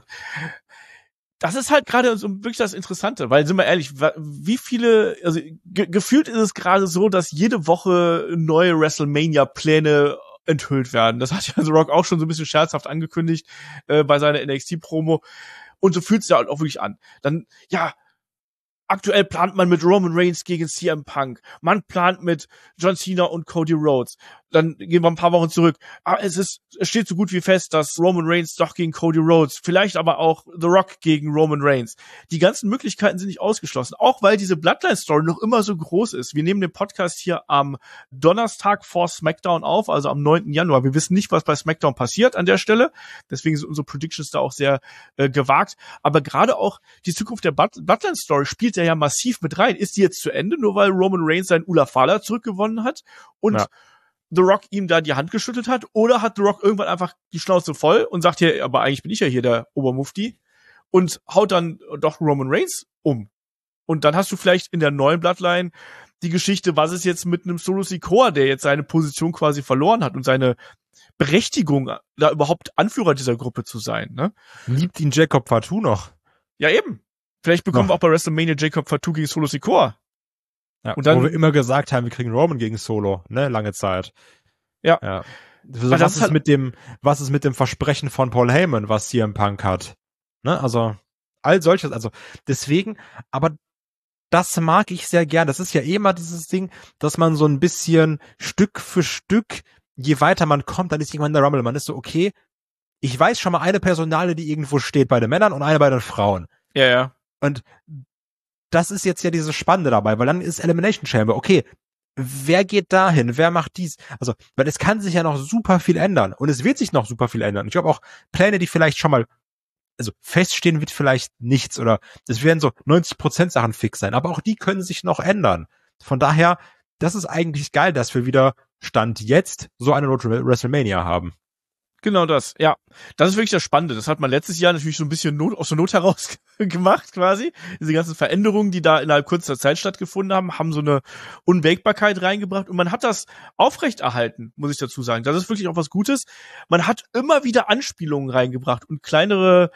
Das ist halt gerade so wirklich das Interessante, weil, sind wir ehrlich, wie viele, also ge- gefühlt ist es gerade so, dass jede Woche neue WrestleMania-Pläne enthüllt werden. Das hat ja The Rock auch schon so ein bisschen scherzhaft angekündigt äh, bei seiner N X T-Promo. Und so fühlt es ja halt auch wirklich an. Dann, ja, aktuell plant man mit Roman Reigns gegen C M Punk. Man plant mit John Cena und Cody Rhodes. Dann gehen wir ein paar Wochen zurück. Ah, es ist, es steht so gut wie fest, dass Roman Reigns doch gegen Cody Rhodes, vielleicht aber auch The Rock gegen Roman Reigns. Die ganzen Möglichkeiten sind nicht ausgeschlossen. Auch weil diese Bloodline-Story noch immer so groß ist. Wir nehmen den Podcast hier am Donnerstag vor SmackDown auf, also am neunten Januar. Wir wissen nicht, was bei SmackDown passiert an der Stelle. Deswegen sind unsere Predictions da auch sehr äh, gewagt. Aber gerade auch die Zukunft der Blood- Bloodline-Story spielt ja ja massiv mit rein. Ist die jetzt zu Ende, nur weil Roman Reigns seinen Ula Fala zurückgewonnen hat und ja. The Rock ihm da die Hand geschüttelt hat? Oder hat The Rock irgendwann einfach die Schnauze voll und sagt hier, aber eigentlich bin ich ja hier der Obermufti und haut dann doch Roman Reigns um? Und dann hast du vielleicht in der neuen Bloodline die Geschichte, was ist jetzt mit einem Solo Sikoa, der jetzt seine Position quasi verloren hat und seine Berechtigung, da überhaupt Anführer dieser Gruppe zu sein, ne? Liebt ihn Jacob Fatu noch? Ja, eben. Vielleicht bekommen noch. wir auch bei WrestleMania Jacob Fatu gegen Solo Sikoa. Ja, und dann, wo wir immer gesagt haben, wir kriegen Roman gegen Solo, ne, lange Zeit. Ja. ja. Also, was ist halt mit dem, was ist mit dem Versprechen von Paul Heyman, was C M Punk hat? Ne, also, all solches, also, deswegen, aber das mag ich sehr gern. Das ist ja eh immer dieses Ding, dass man so ein bisschen Stück für Stück, je weiter man kommt, dann ist irgendwann der Rumble. Man ist so, okay, ich weiß schon mal eine Personale, die irgendwo steht bei den Männern und eine bei den Frauen. Ja, ja. Und das ist jetzt ja dieses Spannende dabei, weil dann ist Elimination Chamber, okay, wer geht dahin, wer macht dies? Also, weil es kann sich ja noch super viel ändern und es wird sich noch super viel ändern. Ich glaube auch Pläne, die vielleicht schon mal, also feststehen wird vielleicht nichts oder es werden so neunzig Prozent Sachen fix sein, aber auch die können sich noch ändern. Von daher, das ist eigentlich geil, dass wir wieder Stand jetzt so eine Road to WrestleMania haben. Genau das, ja. Das ist wirklich das Spannende. Das hat man letztes Jahr natürlich so ein bisschen Not, aus der Not heraus gemacht quasi. Diese ganzen Veränderungen, die da innerhalb kurzer Zeit stattgefunden haben, haben so eine Unwägbarkeit reingebracht und man hat das aufrechterhalten, muss ich dazu sagen. Das ist wirklich auch was Gutes. Man hat immer wieder Anspielungen reingebracht und kleinere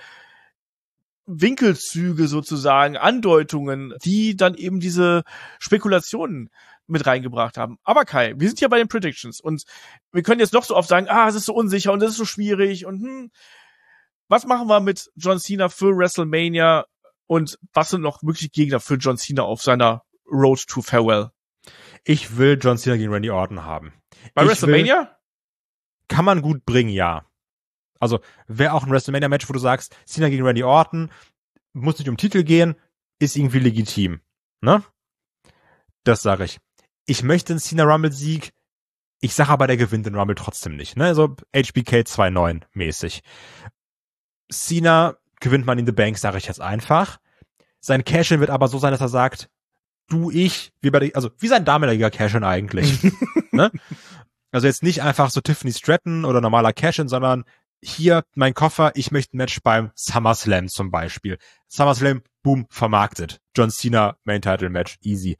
Winkelzüge sozusagen, Andeutungen, die dann eben diese Spekulationen mit reingebracht haben. Aber Kai, wir sind ja bei den Predictions und wir können jetzt noch so oft sagen, ah, es ist so unsicher und es ist so schwierig und hm, was machen wir mit John Cena für WrestleMania und was sind noch mögliche Gegner für John Cena auf seiner Road to Farewell? Ich will John Cena gegen Randy Orton haben. Bei ich WrestleMania? Will, kann man gut bringen, ja. Also, wäre auch ein WrestleMania-Match, wo du sagst, Cena gegen Randy Orton, muss nicht um Titel gehen, ist irgendwie legitim, ne? Das sage ich. Ich möchte einen Cena-Rumble-Sieg, ich sage aber, der gewinnt den Rumble trotzdem nicht, ne? Also H B K zwei neun mäßig. Cena gewinnt man in the Bank, sage ich jetzt einfach. Sein Cash-In wird aber so sein, dass er sagt, du, ich, wie bei der, also wie sein damaliger Cash-In eigentlich, ne? Also jetzt nicht einfach so Tiffany Stratton oder normaler Cash-In, sondern hier mein Koffer, ich möchte ein Match beim SummerSlam zum Beispiel. SummerSlam, boom, vermarktet. John Cena, Main Title Match, easy.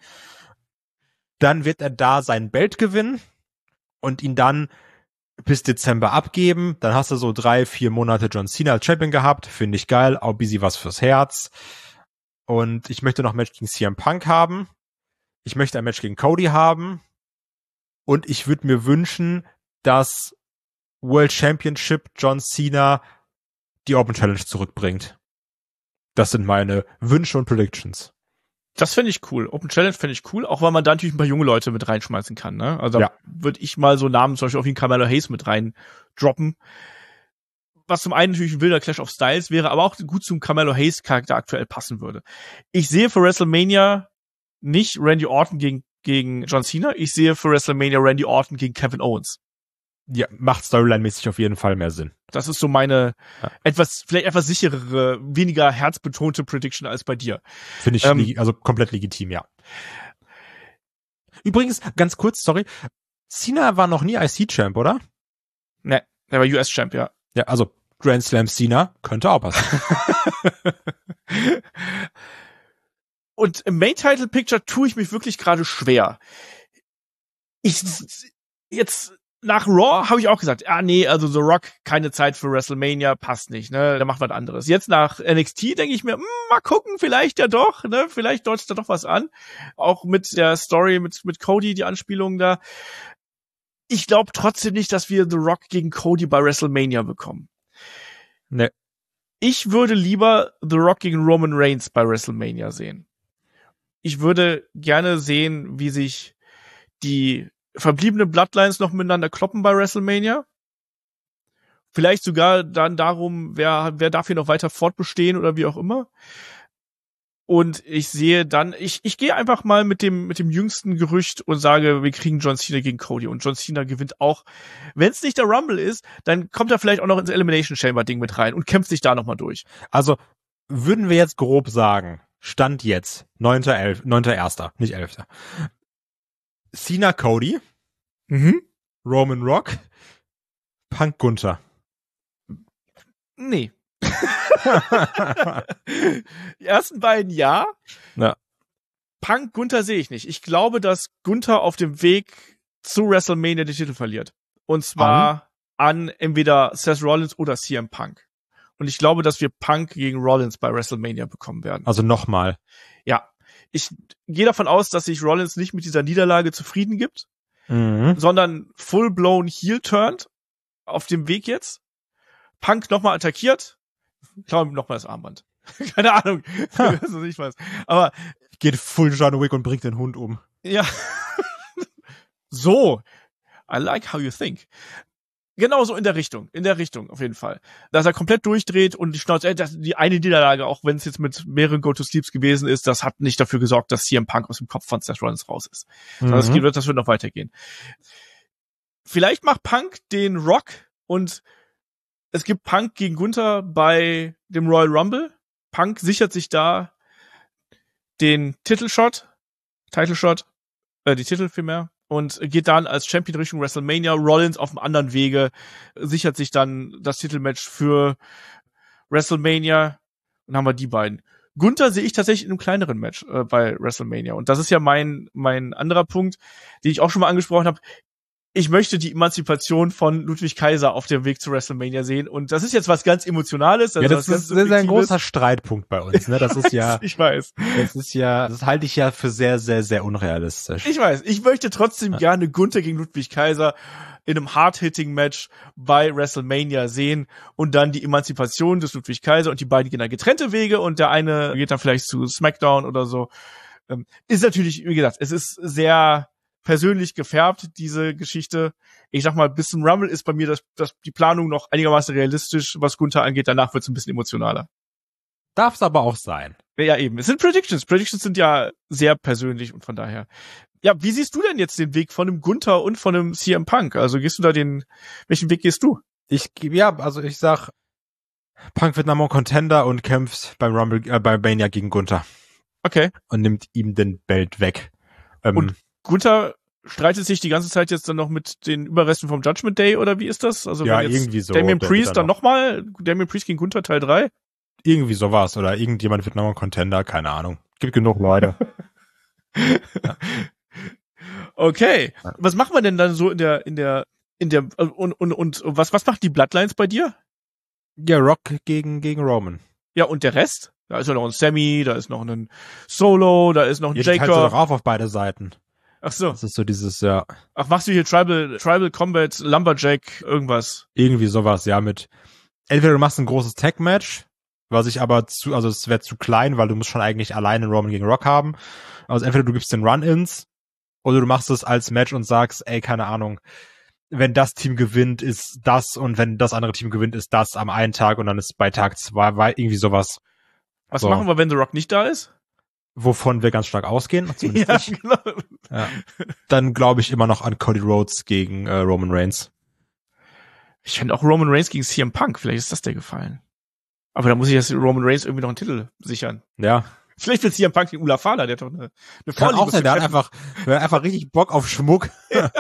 Dann wird er da sein Belt gewinnen und ihn dann bis Dezember abgeben. Dann hast du so drei, vier Monate John Cena als Champion gehabt. Finde ich geil, auch busy was fürs Herz. Und ich möchte noch ein Match gegen C M Punk haben. Ich möchte ein Match gegen Cody haben. Und ich würde mir wünschen, dass World Championship John Cena die Open Challenge zurückbringt. Das sind meine Wünsche und Predictions. Das finde ich cool. Open Challenge finde ich cool, auch weil man da natürlich ein paar junge Leute mit reinschmeißen kann, ne? Also ja. würde ich mal so Namen zum Beispiel auch wie Carmelo Hayes mit rein droppen. was zum einen natürlich ein wilder Clash of Styles wäre, aber auch gut zum Carmelo Hayes Charakter aktuell passen würde. Ich sehe für WrestleMania nicht Randy Orton gegen gegen John Cena, ich sehe für WrestleMania Randy Orton gegen Kevin Owens. Ja, macht Storyline-mäßig auf jeden Fall mehr Sinn. Das ist so meine ja. etwas, vielleicht etwas sicherere, weniger herzbetonte Prediction als bei dir. Finde ich, ähm, also komplett legitim, ja. Übrigens, ganz kurz, sorry, Cena war noch nie I C-Champ, oder? Ne, der war U S-Champ, ja. Ja, also Grand Slam Cena könnte auch passen. Und im Main-Title-Picture tue ich mich wirklich gerade schwer. Ich jetzt nach Raw habe ich auch gesagt, ah nee, also The Rock, keine Zeit für WrestleMania, passt nicht, ne, der macht was anderes. Jetzt nach N X T denke ich mir, mh, mal gucken, vielleicht ja doch, ne, vielleicht deutet da doch was an. Auch mit der Story mit mit Cody, die Anspielungen da. Ich glaube trotzdem nicht, dass wir The Rock gegen Cody bei WrestleMania bekommen. Ne. Ich würde lieber The Rock gegen Roman Reigns bei WrestleMania sehen. Ich würde gerne sehen, wie sich die verbliebene Bloodlines noch miteinander kloppen bei WrestleMania. Vielleicht sogar dann darum, wer, wer darf hier noch weiter fortbestehen oder wie auch immer. Und ich sehe dann, ich, ich gehe einfach mal mit dem, mit dem jüngsten Gerücht und sage, wir kriegen John Cena gegen Cody und John Cena gewinnt auch. Wenn es nicht der Rumble ist, dann kommt er vielleicht auch noch ins Elimination Chamber Ding mit rein und kämpft sich da nochmal durch. Also, würden wir jetzt grob sagen, Stand jetzt, neunter elf neunter erster nicht elfter Cena Cody, mhm. Roman Rock, Punk Gunther. Nee. Die ersten beiden ja. ja. Punk Gunther sehe ich nicht. Ich glaube, dass Gunther auf dem Weg zu WrestleMania den Titel verliert. Und zwar an, an entweder Seth Rollins oder C M Punk. Und ich glaube, dass wir Punk gegen Rollins bei WrestleMania bekommen werden. Also nochmal. Ja. Ich gehe davon aus, dass sich Rollins nicht mit dieser Niederlage zufrieden gibt, mhm. sondern full-blown heel turned auf dem Weg jetzt. Punk nochmal attackiert. Ich glaube, nochmal das Armband. Keine Ahnung. Also ich weiß. Aber geht full John Wick und bringt den Hund um. Ja. So. I like how you think. Genau so in der Richtung, in der Richtung auf jeden Fall. Dass er komplett durchdreht und die Schnauze, äh, das, die eine Niederlage, auch wenn es jetzt mit mehreren Go-to-Sleeps gewesen ist, das hat nicht dafür gesorgt, dass C M Punk aus dem Kopf von Seth Rollins raus ist. Mhm. Das wird, das wird noch weitergehen. Vielleicht macht Punk den Rock und es gibt Punk gegen Gunther bei dem Royal Rumble. Punk sichert sich da den Titelshot, Title-Shot, äh, die Titel vielmehr. Und geht dann als Champion Richtung WrestleMania. Rollins auf einem anderen Wege sichert sich dann das Titelmatch für WrestleMania. Und haben wir die beiden. Gunther sehe ich tatsächlich in einem kleineren Match äh, bei WrestleMania. Und das ist ja mein mein anderer Punkt, den ich auch schon mal angesprochen habe. Ich möchte die Emanzipation von Ludwig Kaiser auf dem Weg zu WrestleMania sehen. Und das ist jetzt was ganz Emotionales. Also ja, das, das ist, ist ein großer Streitpunkt bei uns. Ne? Das ist ja, ich weiß. Das ist ja, das halte ich ja für sehr, sehr, sehr unrealistisch. Ich weiß. Ich möchte trotzdem ja. gerne Gunther gegen Ludwig Kaiser in einem Hard-Hitting-Match bei WrestleMania sehen und dann die Emanzipation des Ludwig Kaiser und die beiden gehen dann getrennte Wege und der eine geht dann vielleicht zu SmackDown oder so. Ist natürlich, wie gesagt, es ist sehr persönlich gefärbt, diese Geschichte. Ich sag mal, bis zum Rumble ist bei mir das, das, die Planung noch einigermaßen realistisch, was Gunther angeht. Danach wird es ein bisschen emotionaler. Darf es aber auch sein. Ja, eben. Es sind Predictions. Predictions sind ja sehr persönlich und von daher. Ja, wie siehst du denn jetzt den Weg von einem Gunther und von einem C M Punk? Also gehst du da den, welchen Weg gehst du? Ich, ja, also ich sag, Punk wird Number One Contender und kämpft beim Rumble, äh, bei Mania gegen Gunther. Okay. Und nimmt ihm den Belt weg. Ähm, und Gunther streitet sich die ganze Zeit jetzt dann noch mit den Überresten vom Judgment Day oder wie ist das? Also ja, wenn jetzt irgendwie so. Damian Priest dann nochmal, Damian Priest gegen Gunther Teil drei? Irgendwie sowas oder irgendjemand wird nochmal Contender, keine Ahnung. Gibt genug Leute. ja. Okay. Ja. Was machen wir denn dann so in der, in der, in der, und, und, und, was, was macht die Bloodlines bei dir? Ja, Rock gegen, gegen Roman. Ja, und der Rest? Da ist ja noch ein Sammy, da ist noch ein Solo, da ist noch ein ja, Jacob. Die teilst du doch auf auf beide Seiten. Ach so. Das ist so dieses, ja. Ach, machst du hier Tribal, Tribal Combat, Lumberjack, irgendwas? Irgendwie sowas, ja, mit, entweder du machst ein großes Tag-Match, was ich aber zu, also es wäre zu klein, weil du musst schon eigentlich alleine Roman gegen Rock haben. Also entweder du gibst den Run-Ins, oder du machst es als Match und sagst, ey, keine Ahnung, wenn das Team gewinnt, ist das und wenn das andere Team gewinnt, ist das am einen Tag und dann ist bei Tag zwei war irgendwie sowas. Was so. machen wir, wenn The Rock nicht da ist? Wovon wir ganz stark ausgehen. Ja, ich. genau. Ja. Dann glaube ich immer noch an Cody Rhodes gegen äh, Roman Reigns. Ich finde auch Roman Reigns gegen C M Punk, vielleicht ist das der gefallen. Aber da muss ich jetzt Roman Reigns irgendwie noch einen Titel sichern. Ja. Vielleicht will C M Punk gegen Ula Fala, der hat doch eine, eine Kann Vorliebe auch sein, der hat einfach, der hat einfach richtig Bock auf Schmuck. Ja.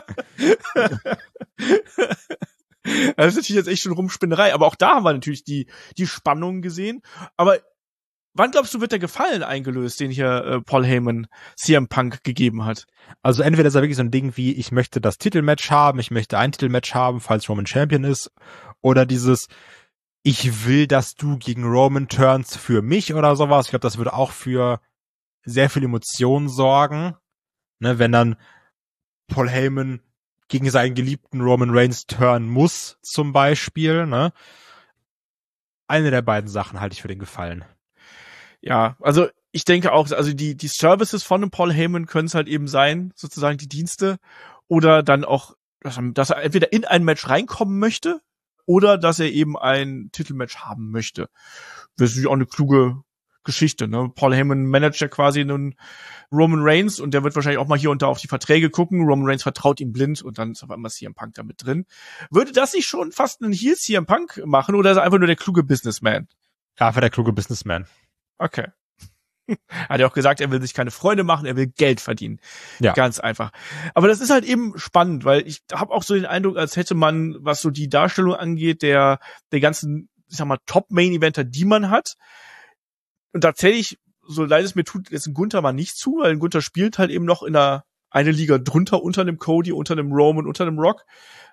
Das ist natürlich jetzt echt schon Rumspinnerei, aber auch da haben wir natürlich die, die Spannung gesehen. Aber wann glaubst du, wird der Gefallen eingelöst, den hier äh, Paul Heyman C M Punk gegeben hat? Also entweder ist er wirklich so ein Ding wie, ich möchte das Titelmatch haben, ich möchte ein Titelmatch haben, falls Roman Champion ist, oder dieses, ich will, dass du gegen Roman turnst für mich oder sowas. Ich glaube, das würde auch für sehr viel Emotionen sorgen, ne, wenn dann Paul Heyman gegen seinen geliebten Roman Reigns turnen muss, zum Beispiel, ne. Eine der beiden Sachen halte ich für den Gefallen. Ja, also ich denke auch, also die die Services von dem Paul Heyman können es halt eben sein, sozusagen die Dienste, oder dann auch, dass er, dass er entweder in ein Match reinkommen möchte oder dass er eben ein Titelmatch haben möchte. Das ist natürlich auch eine kluge Geschichte, ne? Paul Heyman managt ja quasi einen Roman Reigns und der wird wahrscheinlich auch mal hier und da auf die Verträge gucken. Roman Reigns vertraut ihm blind und dann ist auf einmal C M Punk da mit drin. Würde das nicht schon fast einen Heel C M Punk machen oder ist er einfach nur der kluge Businessman? Ja, einfach der kluge Businessman. Okay. Hat er auch gesagt, er will sich keine Freunde machen, er will Geld verdienen. Ja. Ganz einfach. Aber das ist halt eben spannend, weil ich habe auch so den Eindruck, als hätte man, was so die Darstellung angeht, der der ganzen, ich sag mal, Top-Main-Eventer, die man hat. Und da zähle ich, so leid es mir tut, jetzt ein Gunther mal nicht zu, weil ein Gunther spielt halt eben noch in einer eine Liga drunter, unter einem Cody, unter einem Roman, unter einem Rock.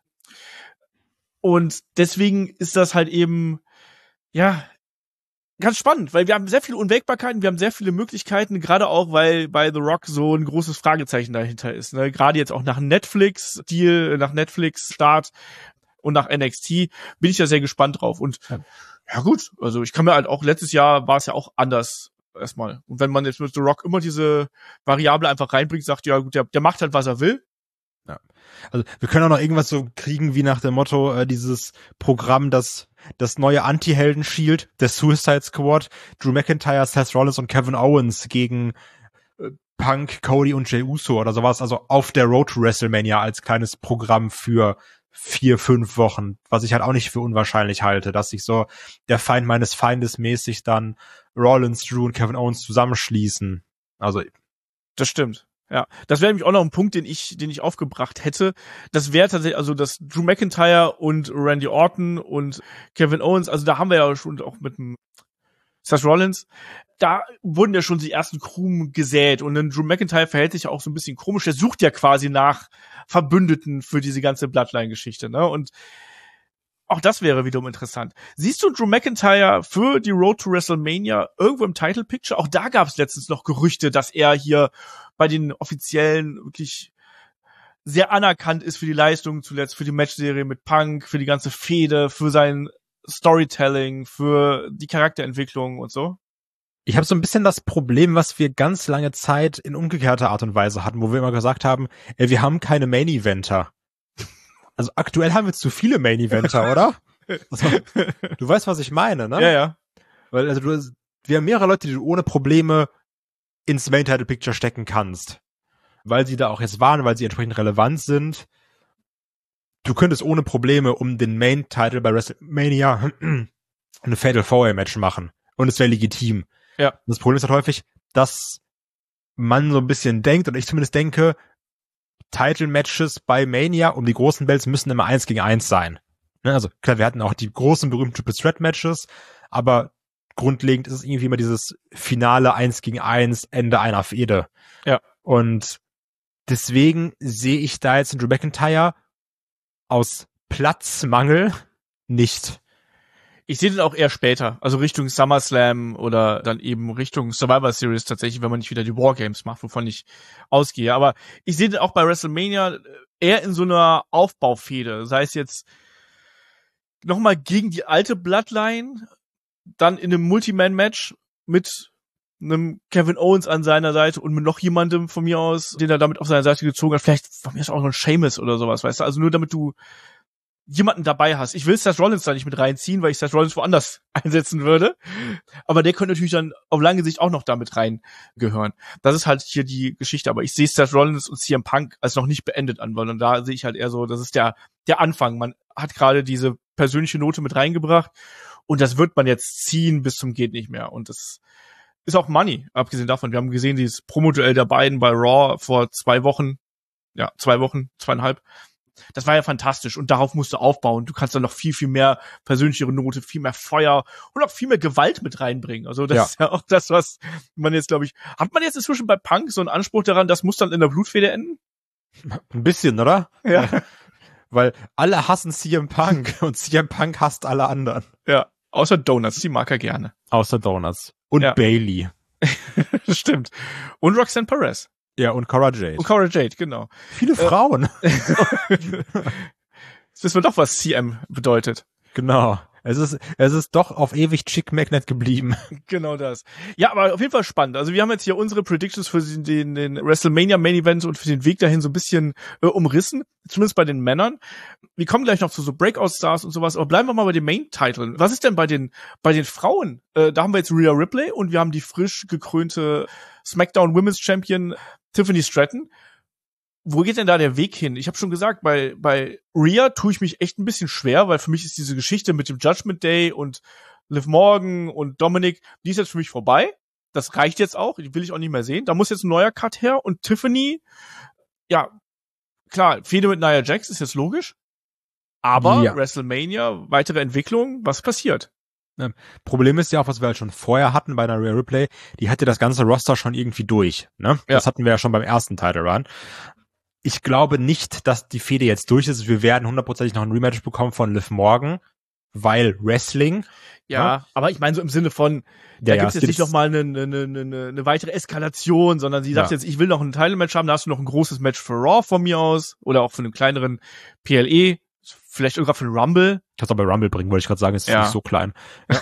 Und deswegen ist das halt eben, ja, ganz spannend, weil wir haben sehr viele Unwägbarkeiten, wir haben sehr viele Möglichkeiten, gerade auch, weil bei The Rock so ein großes Fragezeichen dahinter ist. Ne? Gerade jetzt auch nach Netflix-Deal, nach Netflix-Start und nach N X T bin ich da sehr gespannt drauf. Und ja. ja gut, also ich kann mir halt auch, letztes Jahr war es ja auch anders erstmal. Und wenn man jetzt mit The Rock immer diese Variable einfach reinbringt, sagt, ja gut, der, der macht halt, was er will. Ja. Also wir können auch noch irgendwas so kriegen wie nach dem Motto, äh, dieses Programm, das das neue Anti-Helden-Shield, der Suicide Squad, Drew McIntyre, Seth Rollins und Kevin Owens gegen äh, Punk, Cody und Jey Uso oder sowas, also auf der Road to WrestleMania als kleines Programm für vier, fünf Wochen, was ich halt auch nicht für unwahrscheinlich halte, dass sich so der Feind meines Feindes mäßig dann Rollins, Drew und Kevin Owens zusammenschließen. Also das stimmt. Ja, das wäre nämlich auch noch ein Punkt, den ich, den ich aufgebracht hätte. Das wäre tatsächlich, also das Drew McIntyre und Randy Orton und Kevin Owens, also da haben wir ja schon auch mit dem Seth Rollins, da wurden ja schon die ersten Krumen gesät und dann Drew McIntyre verhält sich ja auch so ein bisschen komisch, der sucht ja quasi nach Verbündeten für diese ganze Bloodline-Geschichte, ne, und auch das wäre wiederum interessant. Siehst du Drew McIntyre für die Road to WrestleMania irgendwo im Title Picture? Auch da gab es letztens noch Gerüchte, dass er hier bei den Offiziellen wirklich sehr anerkannt ist für die Leistungen zuletzt, für die Matchserie mit Punk, für die ganze Fehde, für sein Storytelling, für die Charakterentwicklung und so. Ich habe so ein bisschen das Problem, was wir ganz lange Zeit in umgekehrter Art und Weise hatten, wo wir immer gesagt haben, ey, wir haben keine Main-Eventer. Also aktuell haben wir zu viele Main-Eventer, oder? Also, du weißt, was ich meine, ne? Ja, ja. Weil also du, wir haben mehrere Leute, die du ohne Probleme ins Main-Title-Picture stecken kannst. Weil sie da auch jetzt waren, weil sie entsprechend relevant sind. Du könntest ohne Probleme um den Main-Title bei WrestleMania ein Fatal Four-Way-Match machen. Und es wäre legitim. Ja. Und das Problem ist halt häufig, dass man so ein bisschen denkt, und ich zumindest denke, Title-Matches bei Mania um die großen Belts müssen immer eins gegen eins sein. Ne? Also klar, wir hatten auch die großen, berühmten Triple-Threat-Matches, aber grundlegend ist es irgendwie immer dieses finale eins gegen eins, Ende einer Fehde. Ja. Und deswegen sehe ich da jetzt in Drew McIntyre aus Platzmangel nicht. Ich sehe den auch eher später, also Richtung SummerSlam oder dann eben Richtung Survivor Series tatsächlich, wenn man nicht wieder die Wargames macht, wovon ich ausgehe. Aber ich sehe den auch bei WrestleMania eher in so einer Aufbaufehde, sei es jetzt nochmal gegen die alte Bloodline, dann in einem Multi-Man-Match mit einem Kevin Owens an seiner Seite und mit noch jemandem von mir aus, den er damit auf seine Seite gezogen hat. Vielleicht von mir ist auch noch ein Sheamus oder sowas, weißt du? Also nur damit du jemanden dabei hast. Ich will Seth Rollins da nicht mit reinziehen, weil ich Seth Rollins woanders einsetzen würde. Aber der könnte natürlich dann auf lange Sicht auch noch damit reingehören. Das ist halt hier die Geschichte. Aber ich sehe Seth Rollins und C M Punk als noch nicht beendet an, weil und da sehe ich halt eher so, das ist der der Anfang. Man hat gerade diese persönliche Note mit reingebracht und das wird man jetzt ziehen bis zum geht nicht mehr. Und das ist auch Money, abgesehen davon. Wir haben gesehen, dieses Promoduell der beiden bei Raw vor zwei Wochen, ja, zwei Wochen, zweieinhalb. Das war ja fantastisch und darauf musst du aufbauen. Du kannst dann noch viel, viel mehr persönlichere Note, viel mehr Feuer und auch viel mehr Gewalt mit reinbringen. Also das ja. ist ja auch das, was man jetzt, glaube ich, hat man jetzt inzwischen bei Punk so einen Anspruch daran, das muss dann in der Blutfede enden? Ein bisschen, oder? Ja. Weil alle hassen C M Punk und C M Punk hasst alle anderen. Ja, außer Donuts, die mag er gerne. Außer Donuts. Und ja. Bailey. Stimmt. Und Roxanne Perez. Ja, und Cora Jade. Und Cora Jade, genau. Viele Frauen. Jetzt wissen wir doch, was C M bedeutet. Genau. Es ist, es ist doch auf ewig Chick Magnet geblieben. Genau das. Ja, aber auf jeden Fall spannend. Also wir haben jetzt hier unsere Predictions für den, den WrestleMania Main Event und für den Weg dahin so ein bisschen äh, umrissen. Zumindest bei den Männern. Wir kommen gleich noch zu so Breakout-Stars und sowas, aber bleiben wir mal bei den Main-Titeln. Was ist denn bei den, bei den Frauen? Äh, da haben wir jetzt Rhea Ripley und wir haben die frisch gekrönte SmackDown Women's Champion Tiffany Stratton. Wo geht denn da der Weg hin? Ich habe schon gesagt, bei bei Rhea tue ich mich echt ein bisschen schwer, weil für mich ist diese Geschichte mit dem Judgment Day und Liv Morgan und Dominic, die ist jetzt für mich vorbei. Das reicht jetzt auch, die will ich auch nicht mehr sehen. Da muss jetzt ein neuer Cut her und Tiffany, ja, klar, Fehde mit Nia Jax ist jetzt logisch, aber ja. WrestleMania, weitere Entwicklung, was passiert? Ja, Problem ist ja auch, was wir halt schon vorher hatten bei einer Rhea Ripley, die hatte das ganze Roster schon irgendwie durch, ne? Ja. Das hatten wir ja schon beim ersten Title Run. Ich glaube nicht, dass die Fehde jetzt durch ist. Wir werden hundertprozentig noch ein Rematch bekommen von Liv Morgan, weil Wrestling. Ja, ja. Aber ich meine so im Sinne von, da ja, gibt's ja, jetzt nicht nochmal eine, eine, eine, eine weitere Eskalation, sondern sie sagt ja. jetzt, ich will noch ein Title-Match haben, da hast du noch ein großes Match für Raw von mir aus oder auch für einen kleineren P L E, vielleicht sogar für einen Rumble. Kannst du auch bei Rumble bringen, wollte ich gerade sagen, ist ja. nicht so klein. Ja.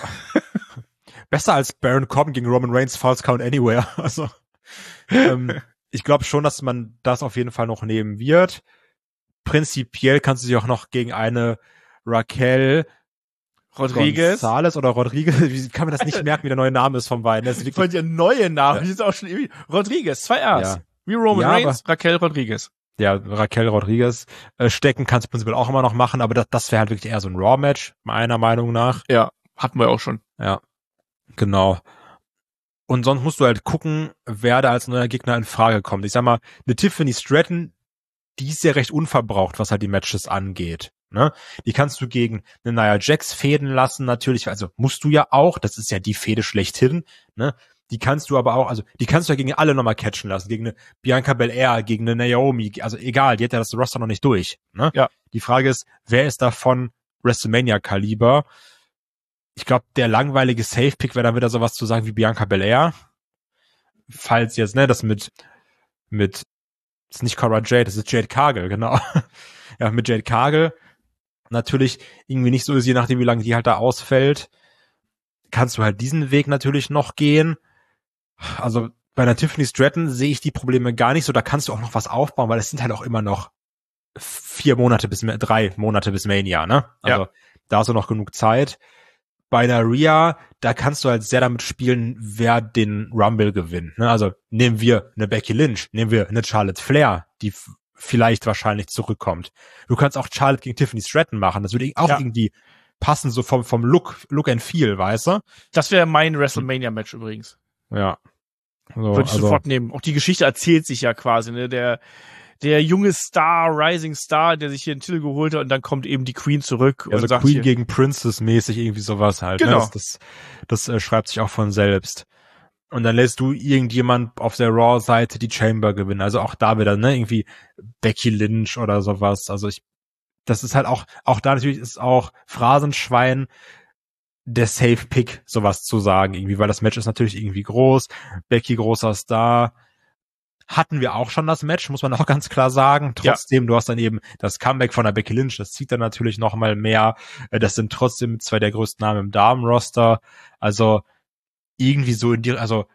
Besser als Baron Corbin gegen Roman Reigns, Falls Count Anywhere. Also, ähm, ich glaube schon, dass man das auf jeden Fall noch nehmen wird. Prinzipiell kannst du dich auch noch gegen eine Raquel Rodriguez Gonzalez oder Rodriguez, wie kann man das nicht merken, wie der neue Name ist vom beiden? Das ist wirklich der neue Name, das ist auch schon irgendwie Rodriguez, zwei R's. Ja. Wie Roman ja, Reigns, Raquel Rodriguez. Ja, Raquel Rodriguez äh, stecken kannst du prinzipiell auch immer noch machen, aber das, das wäre halt wirklich eher so ein Raw-Match, meiner Meinung nach. Ja, hatten wir auch schon. Ja, genau. Und sonst musst du halt gucken, wer da als neuer Gegner in Frage kommt. Ich sag mal, eine Tiffany Stratton, die ist ja recht unverbraucht, was halt die Matches angeht. Ne? Die kannst du gegen eine Nia Jax fäden lassen, natürlich. Also musst du ja auch, das ist ja die Fehde schlechthin. Ne? Die kannst du aber auch, also die kannst du ja gegen alle nochmal catchen lassen. Gegen eine Bianca Belair, gegen eine Naomi. Also egal, die hat ja das Roster noch nicht durch. Ne? Ja. Die Frage ist, wer ist davon WrestleMania-Kaliber? Ich glaube, der langweilige Safe-Pick wäre dann wieder sowas zu sagen wie Bianca Belair. Falls jetzt, ne, das mit, mit, das ist nicht Cora Jade, das ist Jade Cargill, genau. Ja, mit Jade Cargill. Natürlich irgendwie nicht so ist, je nachdem, wie lange die halt da ausfällt, kannst du halt diesen Weg natürlich noch gehen. Also bei einer Tiffany Stratton sehe ich die Probleme gar nicht so. Da kannst du auch noch was aufbauen, weil es sind halt auch immer noch vier Monate bis, drei Monate bis Mania, ne? Also ja. Da hast du noch genug Zeit. Bei einer Rhea, da kannst du halt sehr damit spielen, wer den Rumble gewinnt. Ne? Also nehmen wir eine Becky Lynch, nehmen wir eine Charlotte Flair, die f- vielleicht wahrscheinlich zurückkommt. Du kannst auch Charlotte gegen Tiffany Stratton machen. Das würde auch ja. irgendwie passen, so vom vom Look, Look and Feel, weißt du? Das wäre mein WrestleMania-Match übrigens. Ja. So, würde ich also sofort nehmen. Auch die Geschichte erzählt sich ja quasi, ne? Der der junge Star, Rising Star, der sich hier den Titel geholt hat und dann kommt eben die Queen zurück. Also und sagt Queen hier, gegen Princess mäßig irgendwie sowas halt. Genau. Ne? Das, das, das äh, schreibt sich auch von selbst. Und dann lässt du irgendjemand auf der Raw-Seite die Chamber gewinnen. Also auch da wieder, ne, irgendwie Becky Lynch oder sowas. Also ich, das ist halt auch, auch da natürlich ist auch Phrasenschwein der Safe-Pick, sowas zu sagen irgendwie, weil das Match ist natürlich irgendwie groß. Becky großer Star. Hatten wir auch schon das Match, muss man auch ganz klar sagen. Trotzdem, ja. Du hast dann eben das Comeback von der Becky Lynch, das zieht dann natürlich noch mal mehr. Das sind trotzdem zwei der größten Namen im Damenroster. Also irgendwie so in die, also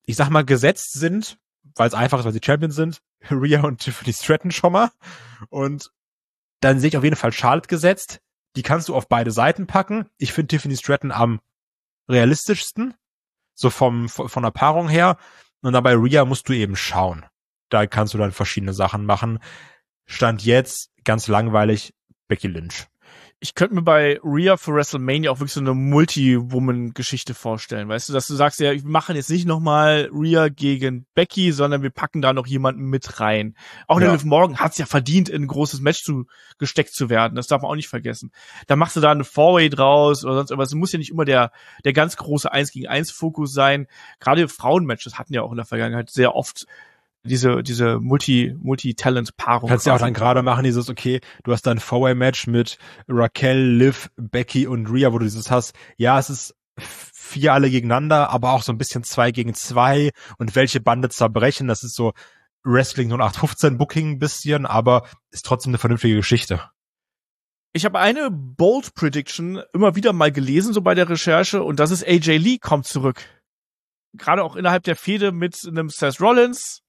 ich sag mal, gesetzt sind, weil es einfach ist, weil sie Champions sind, Rhea und Tiffany Stratton schon mal. Und dann sehe ich auf jeden Fall Charlotte gesetzt. Die kannst du auf beide Seiten packen. Ich finde Tiffany Stratton am realistischsten, so vom von der Paarung her. Und dann bei Rhea musst du eben schauen. Da kannst du dann verschiedene Sachen machen. Stand jetzt, ganz langweilig, Becky Lynch. Ich könnte mir bei Rhea für WrestleMania auch wirklich so eine Multi-Woman-Geschichte vorstellen, weißt du, dass du sagst, ja, wir machen jetzt nicht nochmal Rhea gegen Becky, sondern wir packen da noch jemanden mit rein. Auch ja. Liv Morgan hat es ja verdient, in ein großes Match zu gesteckt zu werden, das darf man auch nicht vergessen. Da machst du da eine Four-Way draus oder sonst irgendwas. Es muss ja nicht immer der der ganz große eins gegen eins Fokus sein. Gerade Frauenmatches hatten ja auch in der Vergangenheit sehr oft diese diese Multi Multi-Talent-Paarung. Kannst ja auch dann gerade machen, dieses, okay, du hast da ein Four-Way-Match mit Raquel, Liv, Becky und Rhea, wo du dieses hast, ja, es ist vier alle gegeneinander, aber auch so ein bisschen zwei gegen zwei und welche Bande zerbrechen, das ist so Wrestling null acht fünfzehn Booking ein bisschen, aber ist trotzdem eine vernünftige Geschichte. Ich habe eine Bold Prediction immer wieder mal gelesen, so bei der Recherche, und das ist A J Lee kommt zurück. Gerade auch innerhalb der Fehde mit einem Seth Rollins.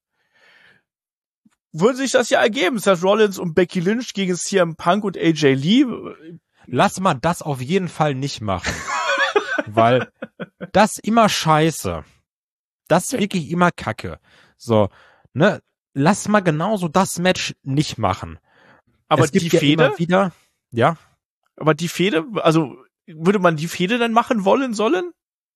Würde sich das ja ergeben, Seth Rollins und Becky Lynch gegen C M Punk und A J Lee. Lass mal das auf jeden Fall nicht machen. Weil das immer scheiße. Das ist wirklich immer Kacke. So, ne? Lass mal genauso das Match nicht machen. Aber es gibt die ja Fehde? immer wieder, ja. Aber die Fehde, also würde man die Fehde dann machen wollen sollen?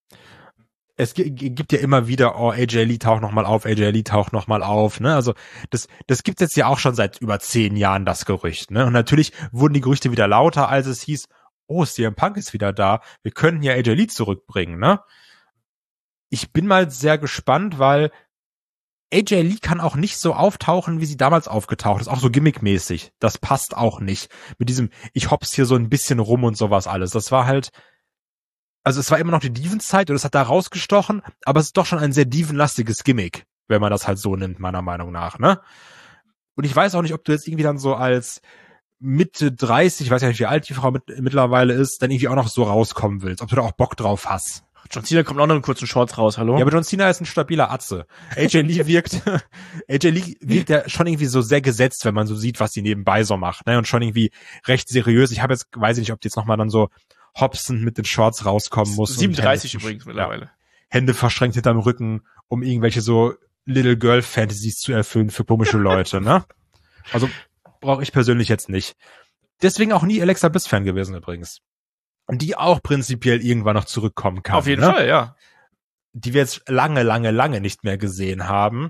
Es gibt ja immer wieder, oh, A J Lee taucht nochmal auf, A J Lee taucht nochmal auf, ne, also das das gibt's jetzt ja auch schon seit über zehn Jahren, das Gerücht, ne, und natürlich wurden die Gerüchte wieder lauter, als es hieß, oh, C M Punk ist wieder da, wir könnten ja A J Lee zurückbringen, ne. Ich bin mal sehr gespannt, weil A J Lee kann auch nicht so auftauchen, wie sie damals aufgetaucht ist, auch so gimmickmäßig, das passt auch nicht, mit diesem, ich hops hier so ein bisschen rum und sowas alles, das war halt, also es war immer noch die Diven-Zeit und es hat da rausgestochen, aber es ist doch schon ein sehr divenlastiges Gimmick, wenn man das halt so nimmt, meiner Meinung nach, ne? Und ich weiß auch nicht, ob du jetzt irgendwie dann so als Mitte dreißig, ich weiß ja nicht, wie alt die Frau mit, mittlerweile ist, dann irgendwie auch noch so rauskommen willst, ob du da auch Bock drauf hast. John Cena kommt auch noch in kurzen Shorts raus, hallo? Ja, aber John Cena ist ein stabiler Atze. A J Lee wirkt, A J Lee wirkt ja schon irgendwie so sehr gesetzt, wenn man so sieht, was sie nebenbei so macht, ne? Und schon irgendwie recht seriös. Ich habe jetzt, weiß ich nicht, ob die jetzt nochmal dann so hopsend mit den Shorts rauskommen muss. siebenunddreißig Hände, übrigens mittlerweile. Ja, Hände verschränkt hinterm Rücken, um irgendwelche so Little Girl Fantasies zu erfüllen für komische Leute, ne? Also brauche ich persönlich jetzt nicht. Deswegen auch nie Alexa Bliss Fan gewesen übrigens. Und die auch prinzipiell irgendwann noch zurückkommen kann. Auf jeden ne? Fall, ja. Die wir jetzt lange, lange, lange nicht mehr gesehen haben.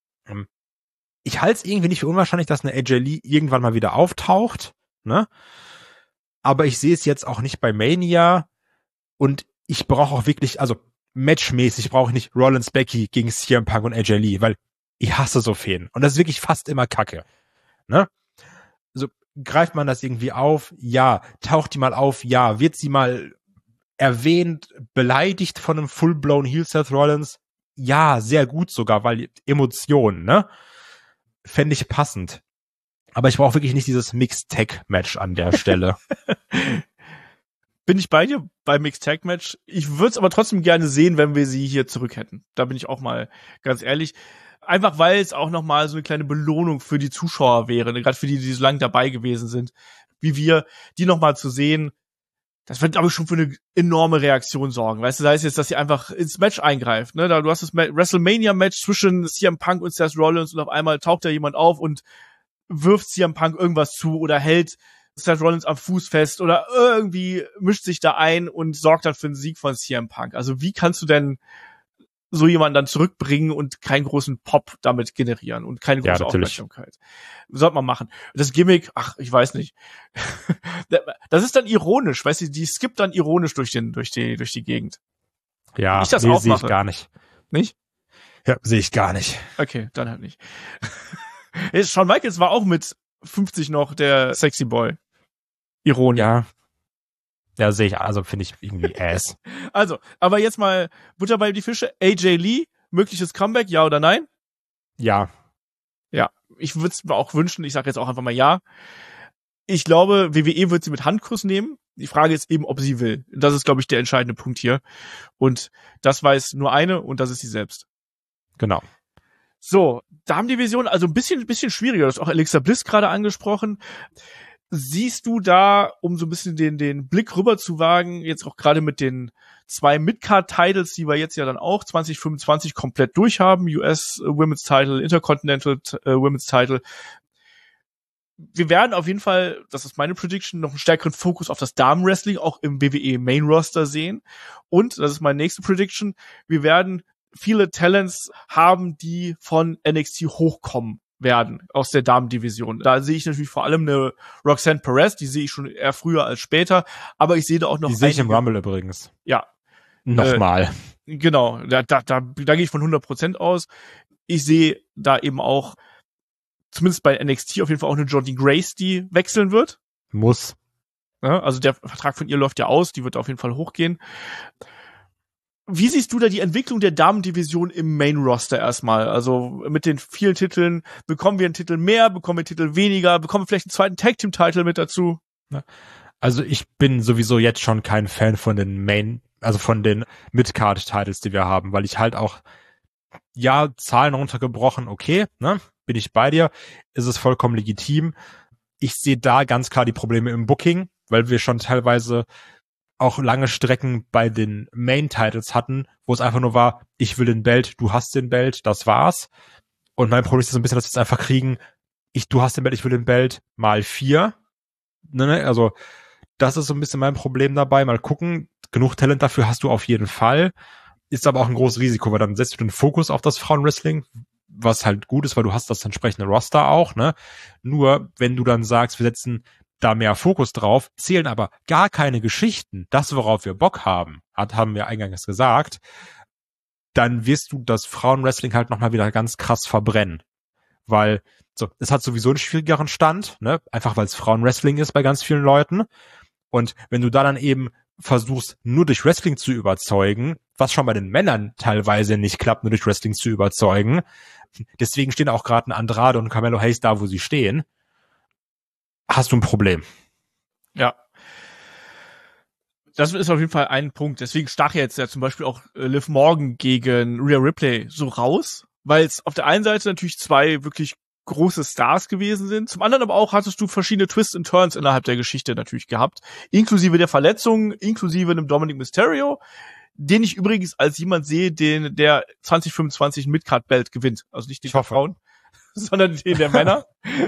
Ich halte es irgendwie nicht für unwahrscheinlich, dass eine A J Lee irgendwann mal wieder auftaucht, ne? Aber ich sehe es jetzt auch nicht bei Mania und ich brauche auch wirklich, also matchmäßig brauche ich nicht Rollins Becky gegen C M Punk und A J Lee, weil ich hasse so Fäden und das ist wirklich fast immer Kacke, ne? So greift man das irgendwie auf? Ja. Taucht die mal auf? Ja. Wird sie mal erwähnt, beleidigt von einem full-blown Heel Seth Rollins? Ja, sehr gut sogar, weil Emotionen, ne? Fände ich passend. Aber ich brauche wirklich nicht dieses Mixed-Tag-Match an der Stelle. Bin ich bei dir bei Mixed-Tag-Match? Ich würde es aber trotzdem gerne sehen, wenn wir sie hier zurück hätten. Da bin ich auch mal ganz ehrlich. Einfach weil es auch nochmal so eine kleine Belohnung für die Zuschauer wäre, gerade für die, die so lange dabei gewesen sind, wie wir, die nochmal zu sehen. Das wird, glaube ich, schon für eine enorme Reaktion sorgen. Weißt du, da ist jetzt, dass sie einfach ins Match eingreift. Ne? Da, du hast das WrestleMania-Match zwischen C M Punk und Seth Rollins und auf einmal taucht da jemand auf und wirft C M Punk irgendwas zu oder hält Seth Rollins am Fuß fest oder irgendwie mischt sich da ein und sorgt dann für den Sieg von C M Punk. Also wie kannst du denn so jemanden dann zurückbringen und keinen großen Pop damit generieren und keine große ja, Aufmerksamkeit? Sollte man machen. Das Gimmick, ach, ich weiß nicht. Das ist dann ironisch, weißt du, die skippt dann ironisch durch den, durch die, durch die Gegend. Ja, ich das nee, auch sehe ich mache. gar nicht. Nicht? Ja, sehe ich gar nicht. Okay, dann halt nicht. Shawn Michaels war auch mit fünfzig noch der Sexy Boy. Ironisch. Ja. Ja, sehe ich, also finde ich irgendwie ass. Also, aber jetzt mal Butter bei die Fische. A J Lee, mögliches Comeback, ja oder nein? Ja. Ja, ich würde es mir auch wünschen. Ich sage jetzt auch einfach mal ja. Ich glaube, W W E wird sie mit Handkuss nehmen. Die Frage ist eben, ob sie will. Das ist, glaube ich, der entscheidende Punkt hier. Und das weiß nur eine und das ist sie selbst. Genau. So, Damendivision, also ein bisschen, ein bisschen schwieriger. Das ist auch Alexa Bliss gerade angesprochen. Siehst du da, um so ein bisschen den, den Blick rüber zu wagen, jetzt auch gerade mit den zwei Midcard-Titles, die wir jetzt ja dann auch zwanzig fünfundzwanzig komplett durchhaben, U S Women's Title, Intercontinental äh, Women's Title. Wir werden auf jeden Fall, das ist meine Prediction, noch einen stärkeren Fokus auf das Damenwrestling auch im W W E Main Roster sehen. Und, das ist meine nächste Prediction, wir werden viele Talents haben, die von N X T hochkommen werden aus der Damendivision. Da sehe ich natürlich vor allem eine Roxanne Perez, die sehe ich schon eher früher als später, aber ich sehe da auch noch... Die sehe ich im Rumble übrigens. Ja. Nochmal. Äh, genau, da, da, da, da gehe ich von hundert Prozent aus. Ich sehe da eben auch, zumindest bei N X T auf jeden Fall auch eine Jordynne Grace, die wechseln wird. Muss. Ja, also der Vertrag von ihr läuft ja aus, die wird auf jeden Fall hochgehen. Wie siehst du da die Entwicklung der Damendivision im Main-Roster erstmal? Also mit den vielen Titeln, bekommen wir einen Titel mehr, bekommen wir einen Titel weniger, bekommen wir vielleicht einen zweiten Tag-Team-Titel mit dazu? Also ich bin sowieso jetzt schon kein Fan von den Main, also von den Mid-Card-Titles, die wir haben, weil ich halt auch, ja, Zahlen runtergebrochen, okay, ne, bin ich bei dir, ist es vollkommen legitim. Ich sehe da ganz klar die Probleme im Booking, weil wir schon teilweise auch lange Strecken bei den Main-Titles hatten, wo es einfach nur war, ich will den Belt, du hast den Belt, das war's. Und mein Problem ist so ein bisschen, dass wir es einfach kriegen, ich, du hast den Belt, ich will den Belt, mal vier. Ne, also, das ist so ein bisschen mein Problem dabei. Mal gucken, genug Talent dafür hast du auf jeden Fall. Ist aber auch ein großes Risiko, weil dann setzt du den Fokus auf das Frauenwrestling, was halt gut ist, weil du hast das entsprechende Roster auch, ne. Nur, wenn du dann sagst, wir setzen da mehr Fokus drauf, zählen aber gar keine Geschichten, das, worauf wir Bock haben, hat, haben wir eingangs gesagt, dann wirst du das Frauenwrestling halt nochmal wieder ganz krass verbrennen. Weil, so, es hat sowieso einen schwierigeren Stand, ne, einfach weil es Frauenwrestling ist bei ganz vielen Leuten. Und wenn du da dann eben versuchst, nur durch Wrestling zu überzeugen, was schon bei den Männern teilweise nicht klappt, nur durch Wrestling zu überzeugen, deswegen stehen auch gerade ein Andrade und Carmelo Hayes da, wo sie stehen, hast du ein Problem. Ja. Das ist auf jeden Fall ein Punkt. Deswegen stach jetzt ja zum Beispiel auch Liv Morgan gegen Rhea Ripley so raus, weil es auf der einen Seite natürlich zwei wirklich große Stars gewesen sind. Zum anderen aber auch hattest du verschiedene Twists and Turns innerhalb der Geschichte natürlich gehabt. Inklusive der Verletzungen, inklusive einem Dominic Mysterio, den ich übrigens als jemand sehe, den der zwanzig fünfundzwanzig Midcard-Belt gewinnt. Also nicht den der Frauen, sondern den der Männer.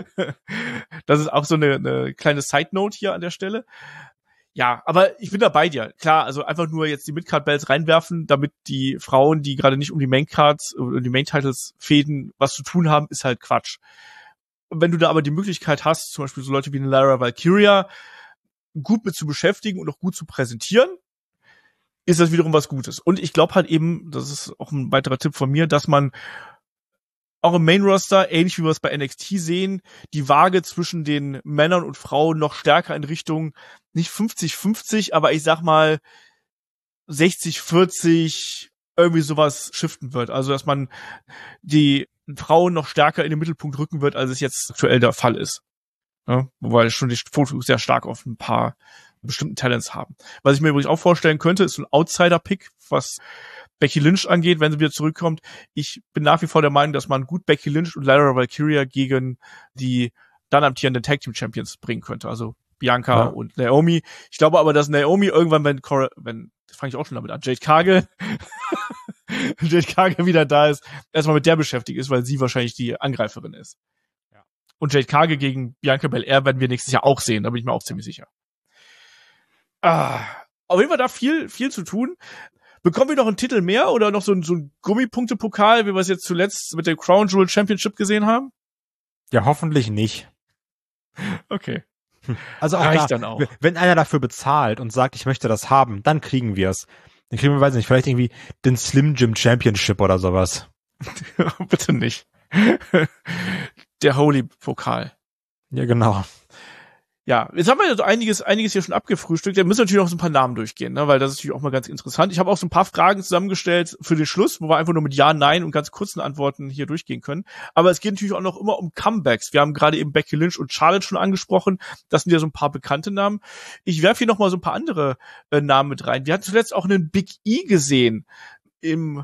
Das ist auch so eine, eine kleine Side-Note hier an der Stelle. Ja, aber ich bin da bei dir. Klar, also einfach nur jetzt die Midcard-Belts reinwerfen, damit die Frauen, die gerade nicht um die Main-Cards, um die Main-Titles fäden, was zu tun haben, ist halt Quatsch. Und wenn du da aber die Möglichkeit hast, zum Beispiel so Leute wie eine Lyra Valkyria gut mit zu beschäftigen und auch gut zu präsentieren, ist das wiederum was Gutes. Und ich glaube halt eben, das ist auch ein weiterer Tipp von mir, dass man auch im Main-Roster, ähnlich wie wir es bei N X T sehen, die Waage zwischen den Männern und Frauen noch stärker in Richtung nicht fünfzig fünfzig, aber ich sag mal sechzig vierzig, irgendwie sowas shiften wird. Also, dass man die Frauen noch stärker in den Mittelpunkt rücken wird, als es jetzt aktuell der Fall ist. Ja, wobei schon die Fotos sehr stark auf ein paar bestimmten Talents haben. Was ich mir übrigens auch vorstellen könnte, ist so ein Outsider-Pick, was Becky Lynch angeht, wenn sie wieder zurückkommt. Ich bin nach wie vor der Meinung, dass man gut Becky Lynch und Lyra Valkyria gegen die dann amtierenden Tag Team Champions bringen könnte. Also Bianca ja. und Naomi. Ich glaube aber, dass Naomi irgendwann, wenn Cora, wenn, das fange ich auch schon damit an, Jade Cargill, Jade Cargill wieder da ist, erstmal mit der beschäftigt ist, weil sie wahrscheinlich die Angreiferin ist. Ja. Und Jade Cargill gegen Bianca Belair werden wir nächstes Jahr auch sehen, da bin ich mir auch ziemlich sicher. Ah, auf jeden Fall da viel, viel zu tun. Bekommen wir noch einen Titel mehr oder noch so ein, so ein Gummipunkte-Pokal, wie wir es jetzt zuletzt mit der Crown Jewel Championship gesehen haben? Ja, hoffentlich nicht. Okay. Also auch, Reicht da, dann auch. Wenn einer dafür bezahlt und sagt, ich möchte das haben, dann kriegen wir es. Dann kriegen wir, weiß nicht, vielleicht irgendwie den Slim Jim Championship oder sowas. Bitte nicht. Der Holy Pokal. Ja, genau. Ja, jetzt haben wir ja so einiges, einiges hier schon abgefrühstückt. Da müssen wir natürlich noch so ein paar Namen durchgehen, ne? Weil das ist natürlich auch mal ganz interessant. Ich habe auch so ein paar Fragen zusammengestellt für den Schluss, wo wir einfach nur mit Ja, Nein und ganz kurzen Antworten hier durchgehen können. Aber es geht natürlich auch noch immer um Comebacks. Wir haben gerade eben Becky Lynch und Charlotte schon angesprochen. Das sind ja so ein paar bekannte Namen. Ich werfe hier noch mal so ein paar andere äh, Namen mit rein. Wir hatten zuletzt auch einen Big E gesehen im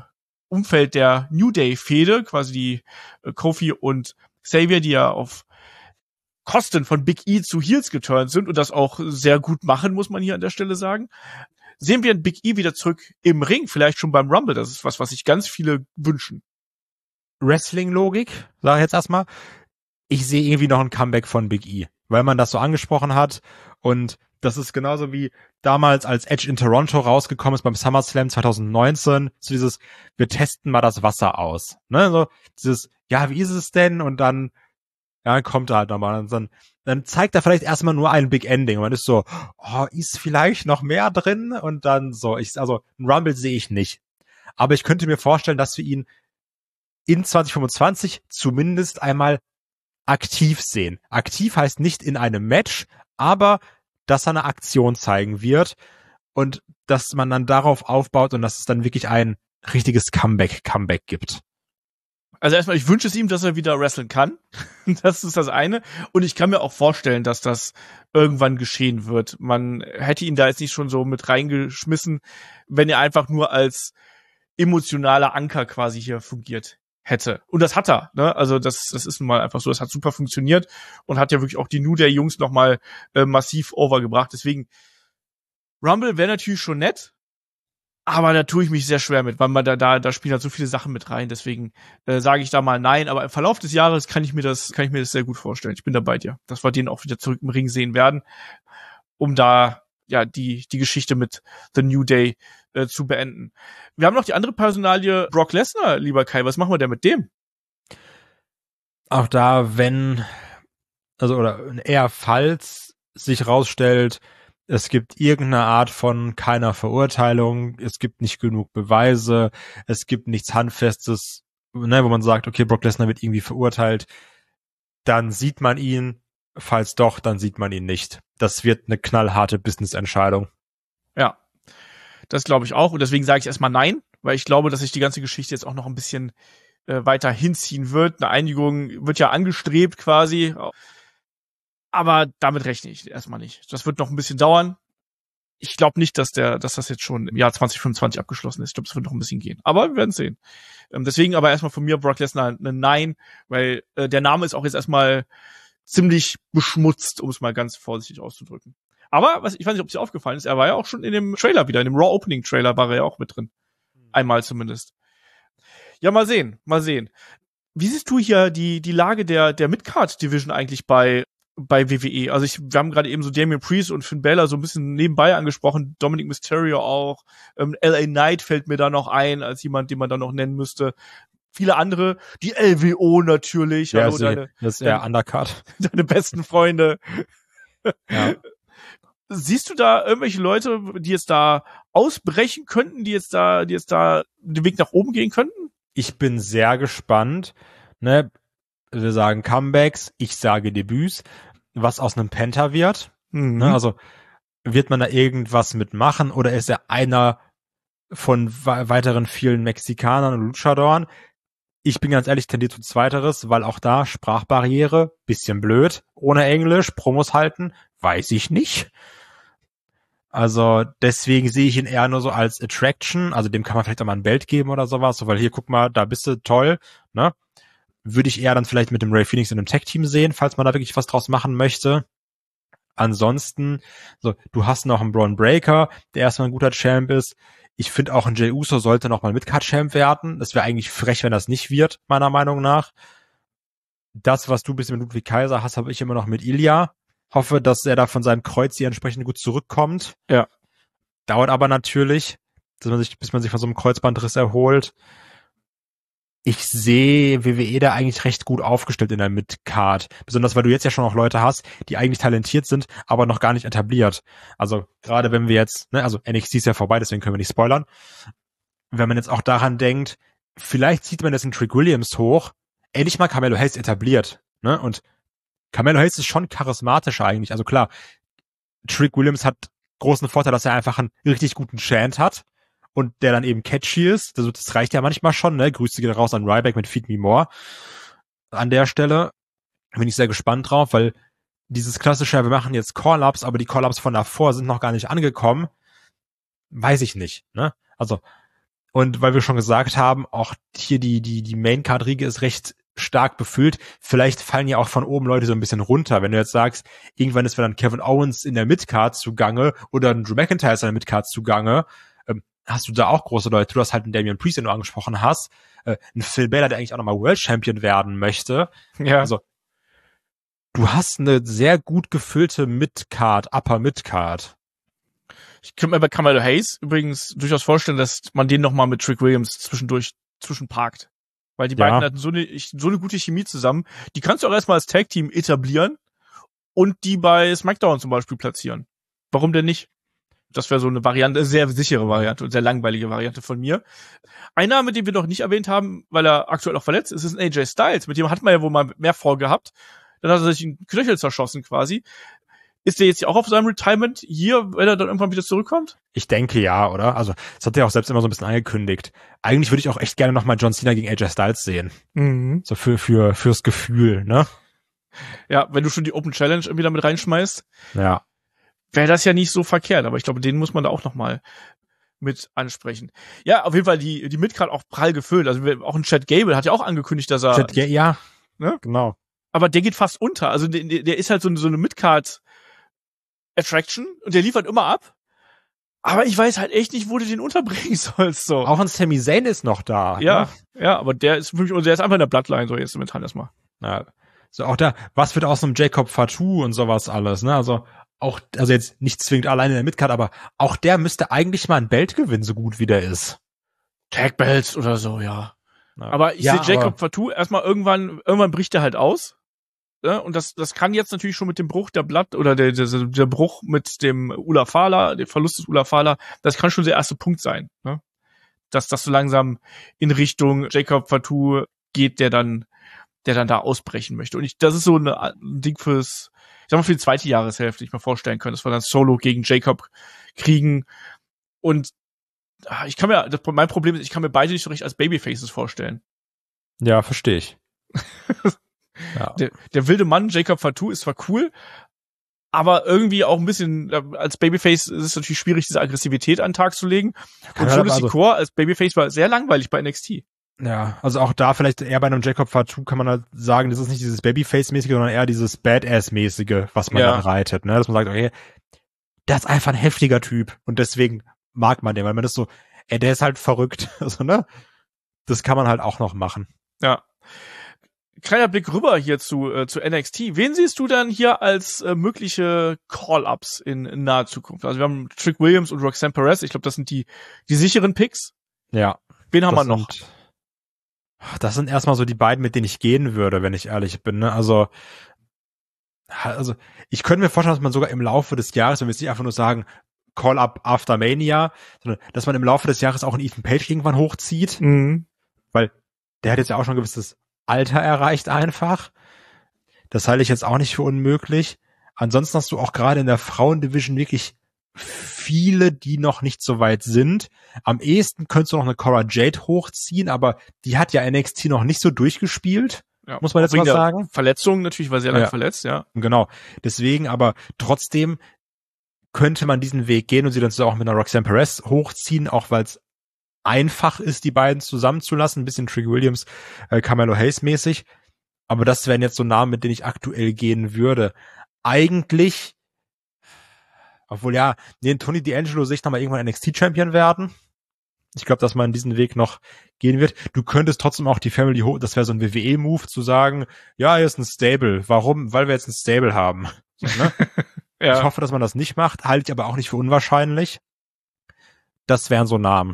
Umfeld der New Day-Fehde, quasi die äh, Kofi und Xavier, die ja auf Kosten von Big E zu Heels geturnt sind und das auch sehr gut machen, muss man hier an der Stelle sagen. Sehen wir einen Big E wieder zurück im Ring, vielleicht schon beim Rumble. Das ist was, was sich ganz viele wünschen. Wrestling-Logik, sage ich jetzt erstmal. Ich sehe irgendwie noch ein Comeback von Big E, weil man das so angesprochen hat. Und das ist genauso wie damals, als Edge in Toronto rausgekommen ist beim SummerSlam zwanzig neunzehn, so dieses, wir testen mal das Wasser aus. Ne, so dieses, ja, wie ist es denn? Und dann, ja, kommt er halt nochmal. Und dann, dann zeigt er vielleicht erstmal nur ein Big Ending. Und man ist so, oh, ist vielleicht noch mehr drin? Und dann so, ich, also, ein Rumble sehe ich nicht. Aber ich könnte mir vorstellen, dass wir ihn in zwanzig fünfundzwanzig zumindest einmal aktiv sehen. Aktiv heißt nicht in einem Match, aber dass er eine Aktion zeigen wird und dass man dann darauf aufbaut und dass es dann wirklich ein richtiges Comeback, Comeback gibt. Also erstmal, ich wünsche es ihm, dass er wieder wrestlen kann. Das ist das eine. Und ich kann mir auch vorstellen, dass das irgendwann geschehen wird. Man hätte ihn da jetzt nicht schon so mit reingeschmissen, wenn er einfach nur als emotionaler Anker quasi hier fungiert hätte. Und das hat er, ne? Also das das ist nun mal einfach so, das hat super funktioniert und hat ja wirklich auch die New Day Jungs nochmal äh, massiv overgebracht. Deswegen, Rumble wäre natürlich schon nett, aber da tue ich mich sehr schwer mit, weil man da da da spielen halt so viele Sachen mit rein. Deswegen äh, sage ich da mal nein, aber im Verlauf des Jahres kann ich mir das kann ich mir das sehr gut vorstellen. Ich bin da bei dir, dass wir den auch wieder zurück im Ring sehen werden, um da ja die die Geschichte mit The New Day äh, zu beenden. Wir haben noch die andere Personalie, Brock Lesnar, lieber Kai. Was machen wir denn mit dem? Auch da, wenn, also oder eher falls sich rausstellt, es gibt irgendeine Art von keiner Verurteilung, es gibt nicht genug Beweise, es gibt nichts Handfestes, ne, wo man sagt, okay, Brock Lesnar wird irgendwie verurteilt, dann sieht man ihn. Falls doch, dann sieht man ihn nicht. Das wird eine knallharte Business-Entscheidung. Ja, das glaube ich auch. Und deswegen sage ich erstmal nein, weil ich glaube, dass sich die ganze Geschichte jetzt auch noch ein bisschen äh, weiter hinziehen wird. Eine Einigung wird ja angestrebt quasi. Aber damit rechne ich erstmal nicht. Das wird noch ein bisschen dauern. Ich glaube nicht, dass der, dass das jetzt schon im Jahr zwanzig fünfundzwanzig abgeschlossen ist. Ich glaube, es wird noch ein bisschen gehen. Aber wir werden sehen. Ähm, deswegen aber erstmal von mir Brock Lesnar ein Nein, weil äh, der Name ist auch jetzt erstmal ziemlich beschmutzt, um es mal ganz vorsichtig auszudrücken. Aber was ich weiß nicht, ob es dir aufgefallen ist, er war ja auch schon in dem Trailer wieder, in dem Raw Opening Trailer war er ja auch mit drin. Einmal zumindest. Ja, mal sehen, mal sehen. Wie siehst du hier die die Lage der der Midcard Division eigentlich bei bei W W E? Also ich, wir haben gerade eben so Damian Priest und Finn Balor so ein bisschen nebenbei angesprochen, Dominic Mysterio auch, ähm, L A Knight fällt mir da noch ein als jemand, den man da noch nennen müsste. Viele andere, die L W O natürlich, ja, hallo, sie, deine, das ist eher Undercard. deine besten Freunde. Ja. Siehst du da irgendwelche Leute, die jetzt da ausbrechen könnten, die jetzt da, die jetzt da den Weg nach oben gehen könnten? Ich bin sehr gespannt. Ne? Wir sagen Comebacks, ich sage Debüts. Was aus einem Penta wird. Mhm. Ne? Also wird man da irgendwas mitmachen oder ist er einer von weiteren vielen Mexikanern und Luchadoren? Ich bin ganz ehrlich, tendiert zu Zweiteres, weil auch da Sprachbarriere, bisschen blöd, ohne Englisch, Promos halten, weiß ich nicht. Also deswegen sehe ich ihn eher nur so als Attraction, also dem kann man vielleicht auch mal ein Belt geben oder sowas, so, weil hier, guck mal, da bist du toll, ne? Würde ich eher dann vielleicht mit dem Ray Phoenix in einem Tag-Team sehen, falls man da wirklich was draus machen möchte. Ansonsten, so, du hast noch einen Braun Breaker, der erstmal ein guter Champ ist. Ich finde auch ein Jey Uso sollte noch mal Midcard-Champ werden. Das wäre eigentlich frech, wenn das nicht wird, meiner Meinung nach. Das, was du ein bisschen mit Ludwig Kaiser hast, habe ich immer noch mit Ilya. Hoffe, dass er da von seinem Kreuz hier entsprechend gut zurückkommt. Ja. Dauert aber natürlich, dass man sich, bis man sich von so einem Kreuzbandriss erholt. Ich sehe W W E da eigentlich recht gut aufgestellt in der Midcard. Besonders, weil du jetzt ja schon auch Leute hast, die eigentlich talentiert sind, aber noch gar nicht etabliert. Also, gerade wenn wir jetzt, ne, also N X T ist ja vorbei, deswegen können wir nicht spoilern. Wenn man jetzt auch daran denkt, vielleicht zieht man jetzt einen Trick Williams hoch, endlich mal Carmelo Hayes etabliert, ne, und Carmelo Hayes ist schon charismatisch eigentlich. Also klar, Trick Williams hat großen Vorteil, dass er einfach einen richtig guten Chant hat. Und der dann eben catchy ist. Das, das reicht ja manchmal schon, ne? Grüße geht raus an Ryback mit Feed Me More. An der Stelle bin ich sehr gespannt drauf, weil dieses klassische, wir machen jetzt Call-Ups, aber die Call-Ups von davor sind noch gar nicht angekommen. Weiß ich nicht, ne? Also, Und weil wir schon gesagt haben, auch hier die, die, die Main-Card-Riege ist recht stark befüllt. Vielleicht fallen ja auch von oben Leute so ein bisschen runter. Wenn du jetzt sagst, irgendwann ist dann Kevin Owens in der Midcard zugange oder ein Drew McIntyre ist in der Midcard zugange, ähm, hast du da auch große Leute. Du hast halt einen Damian Priest, den du angesprochen hast, äh, ein Phil Balor, der eigentlich auch nochmal World Champion werden möchte. Ja. Also, du hast eine sehr gut gefüllte Midcard, Upper Midcard. Ich könnte mir bei Carmelo Hayes übrigens durchaus vorstellen, dass man den nochmal mit Trick Williams zwischendurch zwischenparkt. Weil die Ja. beiden hatten so eine, so eine gute Chemie zusammen. Die kannst du auch erstmal als Tag-Team etablieren und die bei SmackDown zum Beispiel platzieren. Warum denn nicht? Das wäre so eine Variante, sehr sichere Variante und sehr langweilige Variante von mir. Ein Name, den wir noch nicht erwähnt haben, weil er aktuell auch verletzt ist, ist ein A J Styles. Mit dem hat man ja wohl mal mehr vorgehabt. Dann hat er sich einen Knöchel zerschossen quasi. Ist der jetzt auch auf seinem Retirement hier, wenn er dann irgendwann wieder zurückkommt? Ich denke ja, oder? Also, das hat er auch selbst immer so ein bisschen angekündigt. Eigentlich würde ich auch echt gerne nochmal John Cena gegen A J Styles sehen. Mhm. So für, für, fürs Gefühl, ne? Ja, wenn du schon die Open Challenge irgendwie damit reinschmeißt, Ja. wäre das ja nicht so verkehrt. Aber ich glaube, den muss man da auch nochmal mit ansprechen. Ja, auf jeden Fall die, die Midcard auch prall gefüllt. Also auch ein Chad Gable hat ja auch angekündigt, dass er, Chad Ga- ja, ne? Genau. Aber der geht fast unter. Also der, der ist halt so, so eine Midcard Attraction und der liefert immer ab. Aber ich weiß halt echt nicht, wo du den unterbringen sollst, so. Auch ein Sami Zayn ist noch da. Ja, Ne? ja, aber der ist für mich, und der ist einfach in der Bloodline, so jetzt momentan erstmal. Ja. So auch da, was wird aus einem Jacob Fatu und sowas alles, ne? Also auch, also jetzt nicht zwingend alleine in der Midcard, aber auch der müsste eigentlich mal ein Belt gewinnen, so gut wie der ist. Tag Belts oder so, ja. Ja. Aber ich Ja, sehe Jacob aber- Fatu erstmal irgendwann, irgendwann bricht er halt aus. Ja, und das, das kann jetzt natürlich schon mit dem Bruch der Blatt oder der, der, der Bruch mit dem Ulafala, der Verlust des Ulafala, das kann schon der erste Punkt sein, ne? Dass das so langsam in Richtung Jacob Fatu geht, der dann, der dann da ausbrechen möchte. Und ich, das ist so eine, ein Ding fürs, ich sag mal, für die zweite Jahreshälfte, ich mir vorstellen können, dass wir dann Solo gegen Jacob kriegen. Und ah, ich kann mir, das, mein Problem ist, ich kann mir beide nicht so richtig als Babyfaces vorstellen. Ja, verstehe ich. Ja. Der, der wilde Mann, Jacob Fatu, ist zwar cool, aber irgendwie auch ein bisschen, als Babyface ist es natürlich schwierig, diese Aggressivität an den Tag zu legen. Kann Und halt Jonas also- Sikoa als Babyface war sehr langweilig bei N X T. Ja, also auch da vielleicht eher bei einem Jacob Fatu kann man halt sagen, das ist nicht dieses Babyface-mäßige, sondern eher dieses Badass-mäßige, was man Ja. dann reitet, ne? Dass man sagt, okay, der ist einfach ein heftiger Typ und deswegen mag man den, weil man das so, ey, der ist halt verrückt, also, ne? Das kann man halt auch noch machen. Ja. Kleiner Blick rüber hier zu, äh, zu N X T. Wen siehst du dann hier als äh, mögliche Call-Ups in, in naher Zukunft? Also wir haben Trick Williams und Roxanne Perez. Ich glaube, das sind die, die sicheren Picks. Ja. Wen haben wir Das noch? sind- Das sind erstmal so die beiden, mit denen ich gehen würde, wenn ich ehrlich bin, ne? Also, also, ich könnte mir vorstellen, dass man sogar im Laufe des Jahres, wenn wir jetzt nicht einfach nur sagen, Call-Up after Mania, sondern dass man im Laufe des Jahres auch einen Ethan Page irgendwann hochzieht, Mhm. weil der hat jetzt ja auch schon ein gewisses Alter erreicht einfach. Das halte ich jetzt auch nicht für unmöglich. Ansonsten hast du auch gerade in der Frauendivision wirklich viele, die noch nicht so weit sind. Am ehesten könntest du noch eine Cora Jade hochziehen, aber die hat ja N X T noch nicht so durchgespielt, Ja. muss man jetzt Wegen mal der sagen. Verletzung natürlich, war sehr lange Ja. verletzt, ja. Genau. Deswegen aber trotzdem könnte man diesen Weg gehen und sie dann auch mit einer Roxanne Perez hochziehen, auch weil es einfach ist, die beiden zusammenzulassen. Ein bisschen Trick Williams, äh, Carmelo Hayes mäßig. Aber das wären jetzt so Namen, mit denen ich aktuell gehen würde. Eigentlich, obwohl ja, nee, Tony D'Angelo sehe ich nochmal irgendwann N X T-Champion werden. Ich glaube, dass man diesen Weg noch gehen wird. Du könntest trotzdem auch die Family hoch, das wäre so ein W W E-Move, zu sagen, ja, hier ist ein Stable. Warum? Weil wir jetzt ein Stable haben. So, ne? Ja. Ich hoffe, dass man das nicht macht, halte ich aber auch nicht für unwahrscheinlich. Das wären so Namen.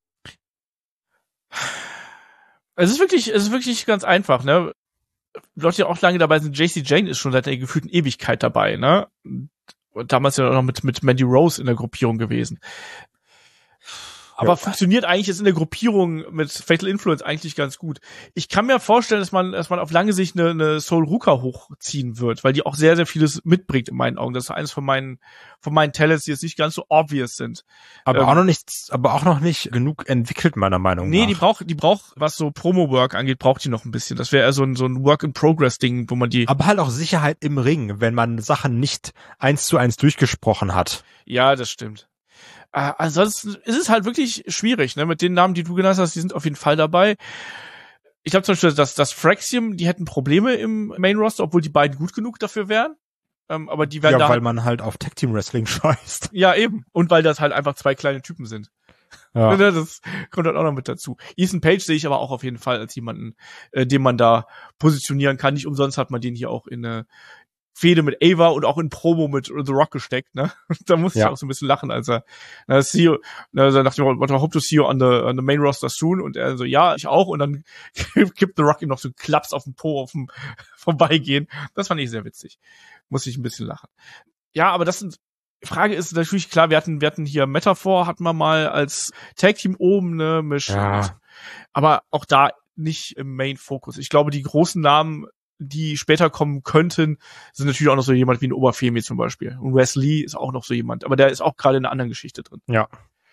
Es ist wirklich, es ist wirklich ganz einfach, ne? Leute, die auch lange dabei sind, J C Jane ist schon seit einer gefühlten Ewigkeit dabei, ne? Und damals ja auch noch mit, mit Mandy Rose in der Gruppierung gewesen. Aber Ja. funktioniert eigentlich jetzt in der Gruppierung mit Fatal Influence eigentlich ganz gut. Ich kann mir vorstellen, dass man, dass man auf lange Sicht eine, eine Soul Ruka hochziehen wird, weil die auch sehr, sehr vieles mitbringt in meinen Augen. Das ist eines von meinen, von meinen Talents, die jetzt nicht ganz so obvious sind. Aber Ähm, auch noch nicht, aber auch noch nicht genug entwickelt, meiner Meinung Nee, nach. die braucht, die braucht, was so Promo-Work angeht, braucht die noch ein bisschen. Das wäre eher so ein, so ein Work-in-Progress-Ding, wo man die, Aber halt auch Sicherheit im Ring, wenn man Sachen nicht eins zu eins durchgesprochen hat. ja, das stimmt. Äh, ansonsten ist es halt wirklich schwierig, ne? Mit den Namen, die du genannt hast, die sind auf jeden Fall dabei. Ich glaube zum Beispiel, dass das Fraxium, die hätten Probleme im Main-Roster, obwohl die beiden gut genug dafür wären. Ähm, aber die werden ja, da weil man halt auf Tag-Team-Wrestling scheißt. Ja, eben. Und weil das halt einfach zwei kleine Typen sind. Ja. Das kommt halt auch noch mit dazu. Ethan Page sehe ich aber auch auf jeden Fall als jemanden, äh, den man da positionieren kann. Nicht umsonst hat man den hier auch in eine Fehde mit Ava und auch in Promo mit The Rock gesteckt, ne? Da musste ja. ich auch so ein bisschen lachen, als er, na, see you, also nach dem Motto, hope to see you on the, on the main roster soon, und er so, ja, ich auch, und dann gibt The Rock ihm noch so einen Klaps auf den Po, auf dem Vorbeigehen. Das fand ich sehr witzig. Muss ich ein bisschen lachen. Ja, aber das sind, Frage ist natürlich klar, wir hatten, wir hatten hier Metaphor, hatten wir mal als Tag-Team oben, ne, Misch, ja. aber auch da nicht im Main-Fokus. Ich glaube, die großen Namen, die später kommen könnten, sind natürlich auch noch so jemand wie ein Oberfemi zum Beispiel. Und Wes Lee ist auch noch so jemand, aber der ist auch gerade in einer anderen Geschichte drin. Ja.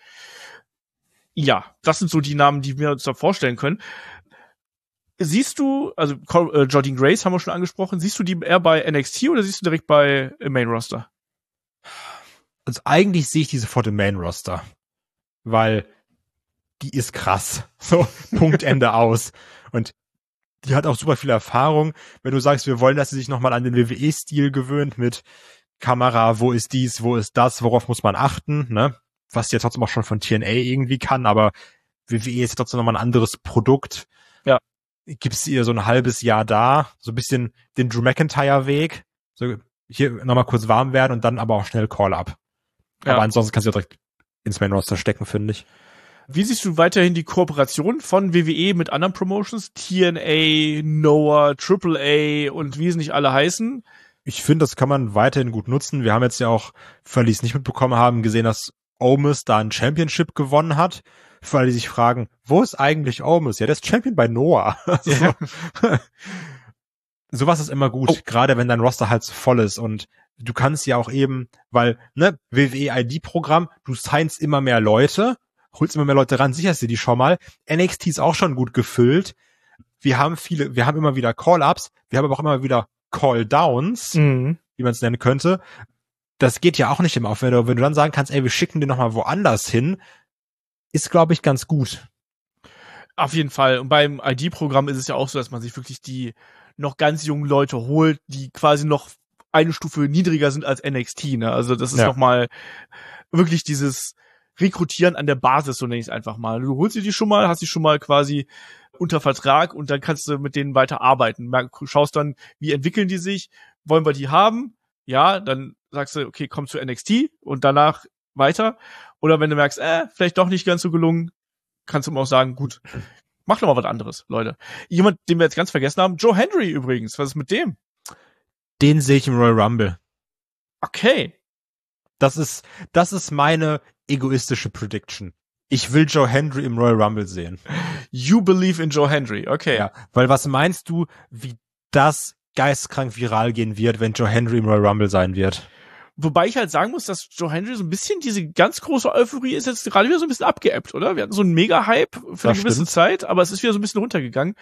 Ja, das sind so die Namen, die wir uns da vorstellen können. Siehst du, also äh, Jordynne Grace haben wir schon angesprochen, siehst du die eher bei N X T oder siehst du direkt bei im Main Roster? Also eigentlich sehe ich die sofort im Main Roster, weil die ist krass. So, Punkt, Ende aus. Und die hat auch super viel Erfahrung. Wenn du sagst, wir wollen, dass sie sich nochmal an den W W E-Stil gewöhnt mit Kamera, wo ist dies, wo ist das, worauf muss man achten, ne? Was die ja trotzdem auch schon von T N A irgendwie kann, aber W W E ist ja trotzdem nochmal ein anderes Produkt. Ja. Gibst ihr so ein halbes Jahr da, so ein bisschen den Drew McIntyre-Weg, so hier nochmal kurz warm werden und dann aber auch schnell Call-Up. Ja. Aber ansonsten kannst du ja direkt ins Main-Roster stecken, finde ich. Wie siehst du weiterhin die Kooperation von W W E mit anderen Promotions? T N A, Noah, Triple A und wie es nicht alle heißen? Ich finde, das kann man weiterhin gut nutzen. Wir haben jetzt ja auch, für die es nicht mitbekommen haben, gesehen, dass Omos da ein Championship gewonnen hat. Für alle, die sich fragen, wo ist eigentlich Omos? Ja, der ist Champion bei Noah. Also, Ja. Sowas ist immer gut, Oh. gerade wenn dein Roster halt so voll ist, und du kannst ja auch eben, weil, ne, W W E I D-Programm, du signst immer mehr Leute, holst immer mehr Leute ran, sicherst dir die schon mal. N X T ist auch schon gut gefüllt. Wir haben viele, wir haben immer wieder Call-Ups, wir haben aber auch immer wieder Call-Downs, Mhm. wie man es nennen könnte. Das geht ja auch nicht immer auf. Wenn du, wenn du dann sagen kannst, ey, wir schicken den nochmal woanders hin, ist, glaube ich, ganz gut. Auf jeden Fall. Und beim I D-Programm ist es ja auch so, dass man sich wirklich die noch ganz jungen Leute holt, die quasi noch eine Stufe niedriger sind als N X T, ne? Also das ist Ja. nochmal wirklich dieses Rekrutieren an der Basis, so nenne ich es einfach mal. Du holst dir die schon mal, hast die schon mal quasi unter Vertrag und dann kannst du mit denen weiter arbeiten. Merk- Schaust dann, wie entwickeln die sich, wollen wir die haben? Ja, dann sagst du, okay, komm zu N X T und danach weiter. Oder wenn du merkst, äh, vielleicht doch nicht ganz so gelungen, kannst du immer auch sagen, gut, mach doch mal was anderes, Leute. Jemand, den wir jetzt ganz vergessen haben, Joe Hendry übrigens, was ist mit dem? Den sehe ich im Royal Rumble. Okay. Das ist, das ist meine egoistische Prediction. Ich will Joe Hendry im Royal Rumble sehen. You believe in Joe Hendry, okay. Ja, weil was meinst du, wie das geistkrank viral gehen wird, wenn Joe Hendry im Royal Rumble sein wird? Wobei ich halt sagen muss, dass Joe Hendry so ein bisschen, diese ganz große Euphorie ist jetzt gerade wieder so ein bisschen abgeebbt, oder? Wir hatten so einen Mega-Hype für Das eine gewisse stimmt. Zeit, aber es ist wieder so ein bisschen runtergegangen.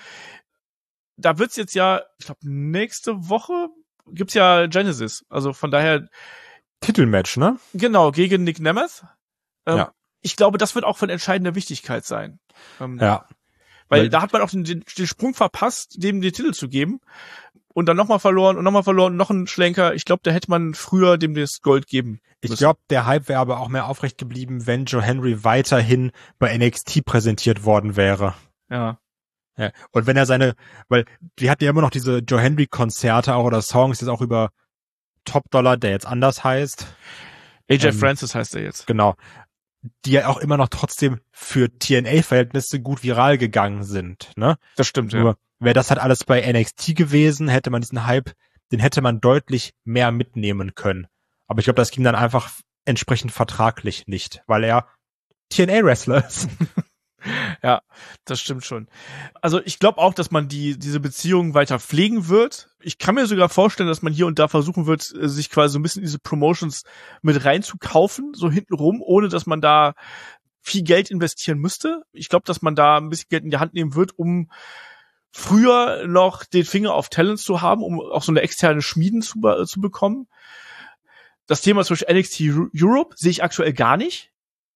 Da wird's jetzt ja, ich glaube, nächste Woche gibt's ja Genesis. Also von daher, Titelmatch, ne? genau, gegen Nick Nemeth. Ähm, Ja. Ich glaube, das wird auch von entscheidender Wichtigkeit sein. Ähm, Ja. Weil, Weil- da hat man auch den, den, den Sprung verpasst, dem den Titel zu geben. Und dann nochmal verloren und nochmal verloren, noch ein Schlenker. Ich glaube, da hätte man früher dem das Gold geben Ich müssen. glaube, der Hype wäre aber auch mehr aufrecht geblieben, wenn Joe Hendry weiterhin bei N X T präsentiert worden wäre. Ja. Ja. Und wenn er seine, weil die hatten ja immer noch diese Joe Hendry Konzerte auch oder Songs, jetzt auch über Top Dollar, der jetzt anders heißt. A J Ähm, Francis heißt er jetzt. Genau. Die ja auch immer noch trotzdem für T N A-Verhältnisse gut viral gegangen sind, ne? Das stimmt, ja. Nur, wäre das halt alles bei N X T gewesen, hätte man diesen Hype, den hätte man deutlich mehr mitnehmen können. Aber ich glaube, das ging dann einfach entsprechend vertraglich nicht, weil er T N A-Wrestler ist. Ja, das stimmt schon. Also ich glaube auch, dass man die diese Beziehung weiter pflegen wird. Ich kann mir sogar vorstellen, dass man hier und da versuchen wird, sich quasi so ein bisschen diese Promotions mit reinzukaufen, so hintenrum, ohne dass man da viel Geld investieren müsste. Ich glaube, dass man da ein bisschen Geld in die Hand nehmen wird, um früher noch den Finger auf Talents zu haben, um auch so eine externe Schmieden zu, be- zu bekommen. Das Thema zum Beispiel N X T Europe sehe ich aktuell gar nicht.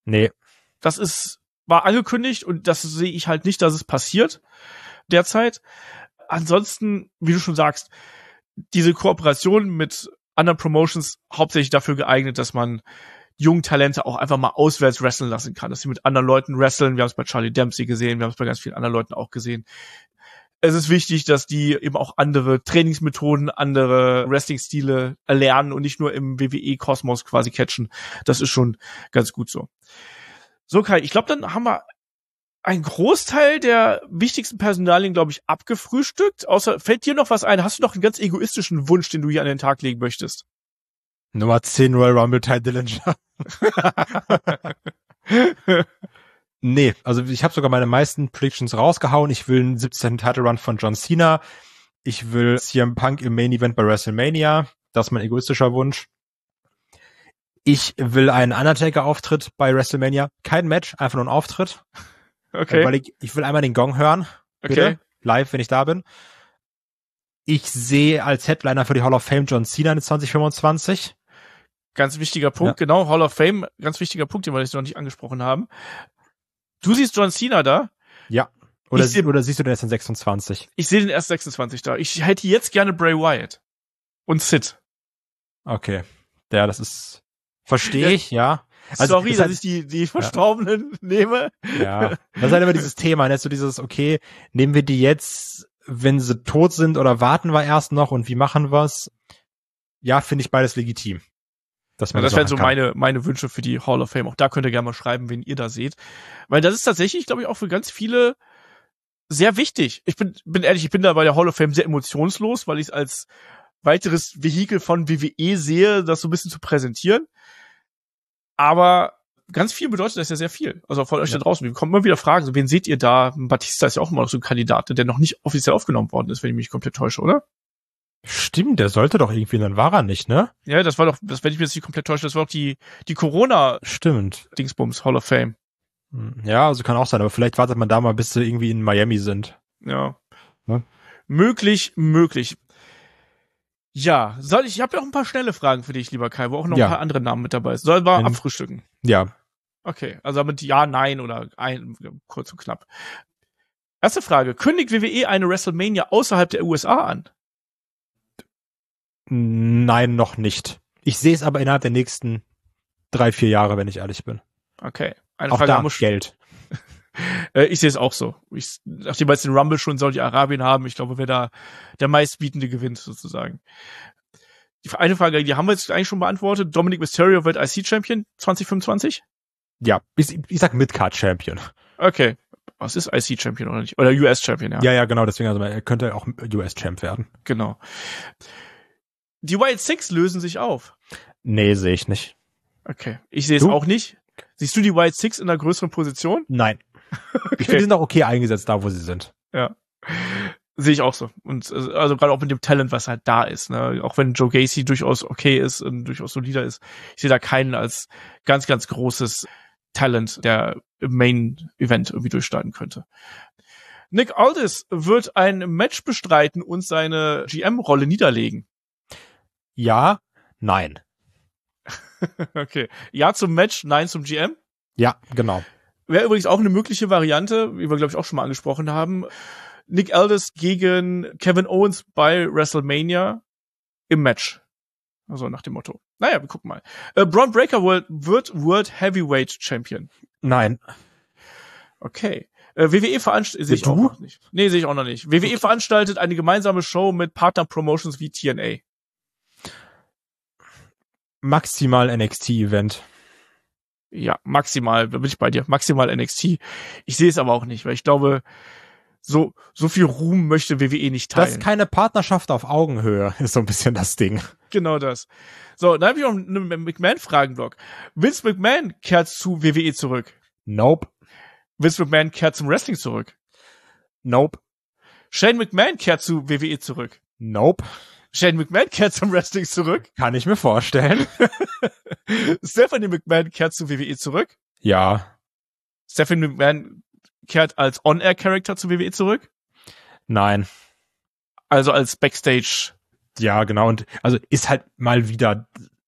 Nee. Das ist, war angekündigt und das sehe ich halt nicht, dass es passiert derzeit. Ansonsten, wie du schon sagst, diese Kooperation mit anderen Promotions hauptsächlich dafür geeignet, dass man jungen Talente auch einfach mal auswärts wrestlen lassen kann, dass sie mit anderen Leuten wresteln. Wir haben es bei Charlie Dempsey gesehen, wir haben es bei ganz vielen anderen Leuten auch gesehen. Es ist wichtig, dass die eben auch andere Trainingsmethoden, andere Wrestling-Stile erlernen und nicht nur im W W E-Kosmos quasi catchen. Das ist schon ganz gut so. So, Kai, ich glaube, dann haben wir einen Großteil der wichtigsten Personalien, glaube ich, abgefrühstückt. Außer, fällt dir noch was ein? Hast du noch einen ganz egoistischen Wunsch, den du hier an den Tag legen möchtest? Nummer zehn Royal Rumble Ty Dillinger. Nee, also ich habe sogar meine meisten Predictions rausgehauen. Ich will einen siebzehnten Title Run von John Cena. Ich will C M Punk im Main Event bei WrestleMania. Das ist mein egoistischer Wunsch. Ich will einen Undertaker-Auftritt bei WrestleMania. Kein Match, einfach nur ein Auftritt. Okay. Weil ich, ich will einmal den Gong hören. Bitte. Okay. Live, wenn ich da bin. Ich sehe als Headliner für die Hall of Fame John Cena in zwanzig fünfundzwanzig. Ganz wichtiger Punkt, Ja. genau, Hall of Fame, ganz wichtiger Punkt, den wir jetzt noch nicht angesprochen haben. Du siehst John Cena da. Ja. Oder, Ich seh- oder siehst du den jetzt in sechsundzwanzig? Ich sehe den erst sechsundzwanzig da. Ich hätte jetzt gerne Bray Wyatt. Und Sid. Okay. Ja, das ist, verstehe Ja. ich, ja. Also, Sorry, ist dass halt- ich die, die Verstorbenen nehme. Ja. Das ist halt immer dieses Thema, ne? So dieses, okay, nehmen wir die jetzt, wenn sie tot sind, oder warten wir erst noch und wie machen wir's? Ja, finde ich beides legitim. Dass Ja, man das das wären so machen kann. meine, meine Wünsche für die Hall of Fame. Auch da könnt ihr gerne mal schreiben, wen ihr da seht. Weil das ist tatsächlich, glaube ich, auch für ganz viele sehr wichtig. Ich bin, bin ehrlich, ich bin da bei der Hall of Fame sehr emotionslos, weil ich es als weiteres Vehikel von W W E sehe, das so ein bisschen zu präsentieren. Aber ganz viel bedeutet das ja sehr viel. Also von euch Ja. da draußen. Wir bekommen immer wieder Fragen. So, wen seht ihr da? Batista ist ja auch immer noch so ein Kandidat, der noch nicht offiziell aufgenommen worden ist, wenn ich mich komplett täusche, oder? Stimmt, der sollte doch irgendwie, dann war er nicht, ne? Ja, das war doch, das, wenn ich mich jetzt nicht komplett täusche, das war doch die, die Corona-Dingsbums Stimmt. Hall of Fame. Hm, ja, also kann auch sein, aber vielleicht wartet man da mal, bis sie irgendwie in Miami sind. Ja. Ne? Möglich, möglich. Ja, soll ich, ich habe ja auch ein paar schnelle Fragen für dich, lieber Kai, wo auch noch Ja. ein paar andere Namen mit dabei sind. Sollen wir Wenn- abfrühstücken? Ja. Okay, also mit Ja, Nein oder ein, kurz und knapp. Erste Frage. Kündigt W W E eine WrestleMania außerhalb der U S A an? Nein, noch nicht. Ich sehe es aber innerhalb der nächsten drei, vier Jahre, wenn ich ehrlich bin. Okay. Eine Auch Frage da haben wir schon. Geld. Äh, ich sehe es auch so. Ich, nachdem wir jetzt den Rumble schon in Saudi-Arabien haben, ich glaube, wer da der meistbietende gewinnt, sozusagen. Die eine Frage, die haben wir jetzt eigentlich schon beantwortet. Dominic Mysterio wird I C-Champion zwanzig fünfundzwanzig? Ja, ich, ich sag Midcard-Champion. Okay. Was ist I C-Champion oder nicht? Oder U S-Champion, ja. Ja, ja, genau, deswegen, also er könnte auch U S-Champ werden. Genau. Die Wild Six lösen sich auf. Nee, sehe ich nicht. Okay. Ich sehe es Du? auch nicht. Siehst du die Wild Six in einer größeren Position? Nein. Okay. Ich finde, die sind auch okay eingesetzt, da wo sie sind. Ja. Sehe ich auch so. Und äh, also gerade auch mit dem Talent, was halt da ist. Ne? Auch wenn Joe Gacy durchaus okay ist und durchaus solider ist. Ich sehe da keinen als ganz, ganz großes Talent, der im Main-Event irgendwie durchstarten könnte. Nick Aldis wird ein Match bestreiten und seine G M-Rolle niederlegen. Ja, nein. Okay. Ja zum Match, nein zum G M. Ja, genau. Wäre übrigens auch eine mögliche Variante, wie wir, glaube ich, auch schon mal angesprochen haben. Nick Aldis gegen Kevin Owens bei WrestleMania im Match. Also nach dem Motto. Naja, wir gucken mal. Äh, Braun Breaker World, wird World Heavyweight Champion. Nein. Okay. Äh, W W E veranstaltet, sehe ich auch du? noch nicht. Nee, sehe ich auch noch nicht. W W E veranstaltet eine gemeinsame Show mit Partner-Promotions wie T N A. Maximal N X T-Event. Ja, maximal, da bin ich bei dir. Maximal N X T. Ich sehe es aber auch nicht, weil ich glaube, so, so viel Ruhm möchte W W E nicht teilen. Das ist keine Partnerschaft auf Augenhöhe, ist so ein bisschen das Ding. Genau das. So, dann habe ich noch einen McMahon-Fragenblock. Vince McMahon kehrt zu W W E zurück. Nope. Vince McMahon kehrt zum Wrestling zurück. Nope. Shane McMahon kehrt zu W W E zurück. Nope. Shane McMahon kehrt zum Wrestling zurück. Kann ich mir vorstellen. Stephanie McMahon kehrt zu W W E zurück. Ja. Stephanie McMahon kehrt als On-Air-Character zu W W E zurück. Nein. Also als Backstage. Ja, genau. Und also ist halt mal wieder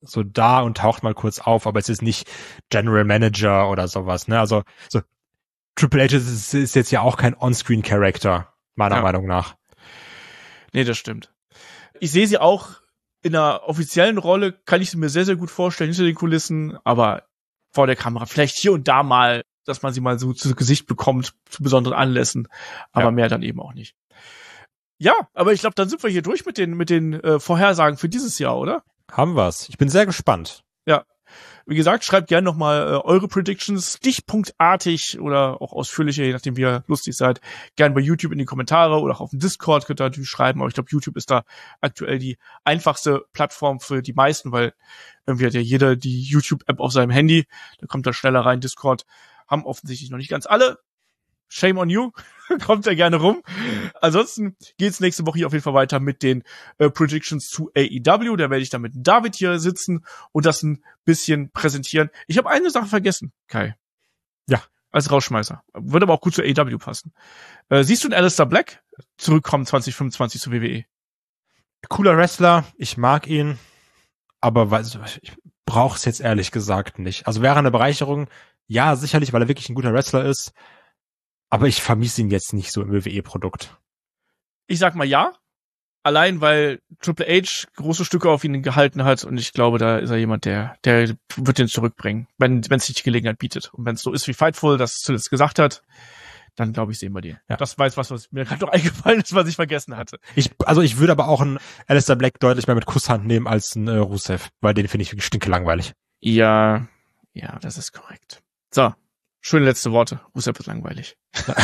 so da und taucht mal kurz auf, aber es ist nicht General Manager oder sowas, ne? Also so Triple H ist, ist jetzt ja auch kein On-Screen-Character, meiner ja. Meinung nach. Nee, das stimmt. Ich sehe sie auch in einer offiziellen Rolle, kann ich sie mir sehr, sehr gut vorstellen, hinter den Kulissen, aber vor der Kamera vielleicht hier und da mal, dass man sie mal so zu Gesicht bekommt, zu besonderen Anlässen, aber ja. mehr dann eben auch nicht. Ja, aber ich glaube, dann sind wir hier durch mit den mit den äh, Vorhersagen für dieses Jahr, oder? Haben wir's. Ich bin sehr gespannt. Ja. Wie gesagt, schreibt gerne nochmal äh, eure Predictions, stichpunktartig oder auch ausführlicher, je nachdem wie ihr lustig seid, gerne bei YouTube in die Kommentare oder auch auf dem Discord könnt ihr natürlich schreiben, aber ich glaube, YouTube ist da aktuell die einfachste Plattform für die meisten, weil irgendwie hat ja jeder die YouTube-App auf seinem Handy, da kommt da schneller rein. Discord haben offensichtlich noch nicht ganz alle. Shame on you. Kommt ja gerne rum. Ansonsten geht's nächste Woche hier auf jeden Fall weiter mit den äh, Predictions zu A E W. Da werde ich dann mit David hier sitzen und das ein bisschen präsentieren. Ich habe eine Sache vergessen, Kai. Ja. Als Rausschmeißer. Würde aber auch gut zu A E W passen. Äh, siehst du einen Aleister Black zurückkommen zwanzig fünfundzwanzig zu W W E? Cooler Wrestler. Ich mag ihn. Aber weiß, ich brauche es jetzt ehrlich gesagt nicht. Also wäre eine Bereicherung, ja, sicherlich, weil er wirklich ein guter Wrestler ist. Aber ich vermisse ihn jetzt nicht so im W W E-Produkt. Ich sag mal ja. Allein, weil Triple H große Stücke auf ihn gehalten hat und ich glaube, da ist er jemand, der der wird den zurückbringen, wenn wenn es sich die Gelegenheit bietet. Und wenn es so ist wie Fightful, das zuletzt gesagt hat, dann glaube ich, sehen wir den. Ja. Das weiß was, was mir gerade noch eingefallen ist, was ich vergessen hatte. Ich Also ich würde aber auch einen Aleister Black deutlich mehr mit Kusshand nehmen als einen äh, Rusev, weil den finde ich wirklich stinkelangweilig. Ja, ja, das ist korrekt. So. Schöne letzte Worte. Rusev ist langweilig.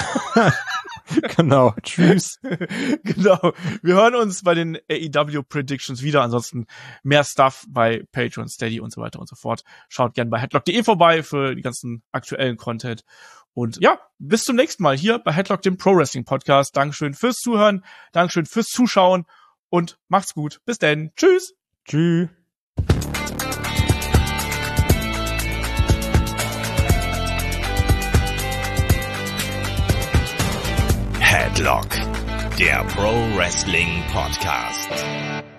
Genau. Tschüss. Genau. Wir hören uns bei den A E W Predictions wieder. Ansonsten mehr Stuff bei Patreon, Steady und so weiter und so fort. Schaut gerne bei headlock punkt de vorbei für die ganzen aktuellen Content. Und ja, bis zum nächsten Mal hier bei Headlock, dem Pro Wrestling Podcast. Dankeschön fürs Zuhören. Dankeschön fürs Zuschauen und macht's gut. Bis dann. Tschüss. Tschüss. Headlock, der Pro Wrestling Podcast.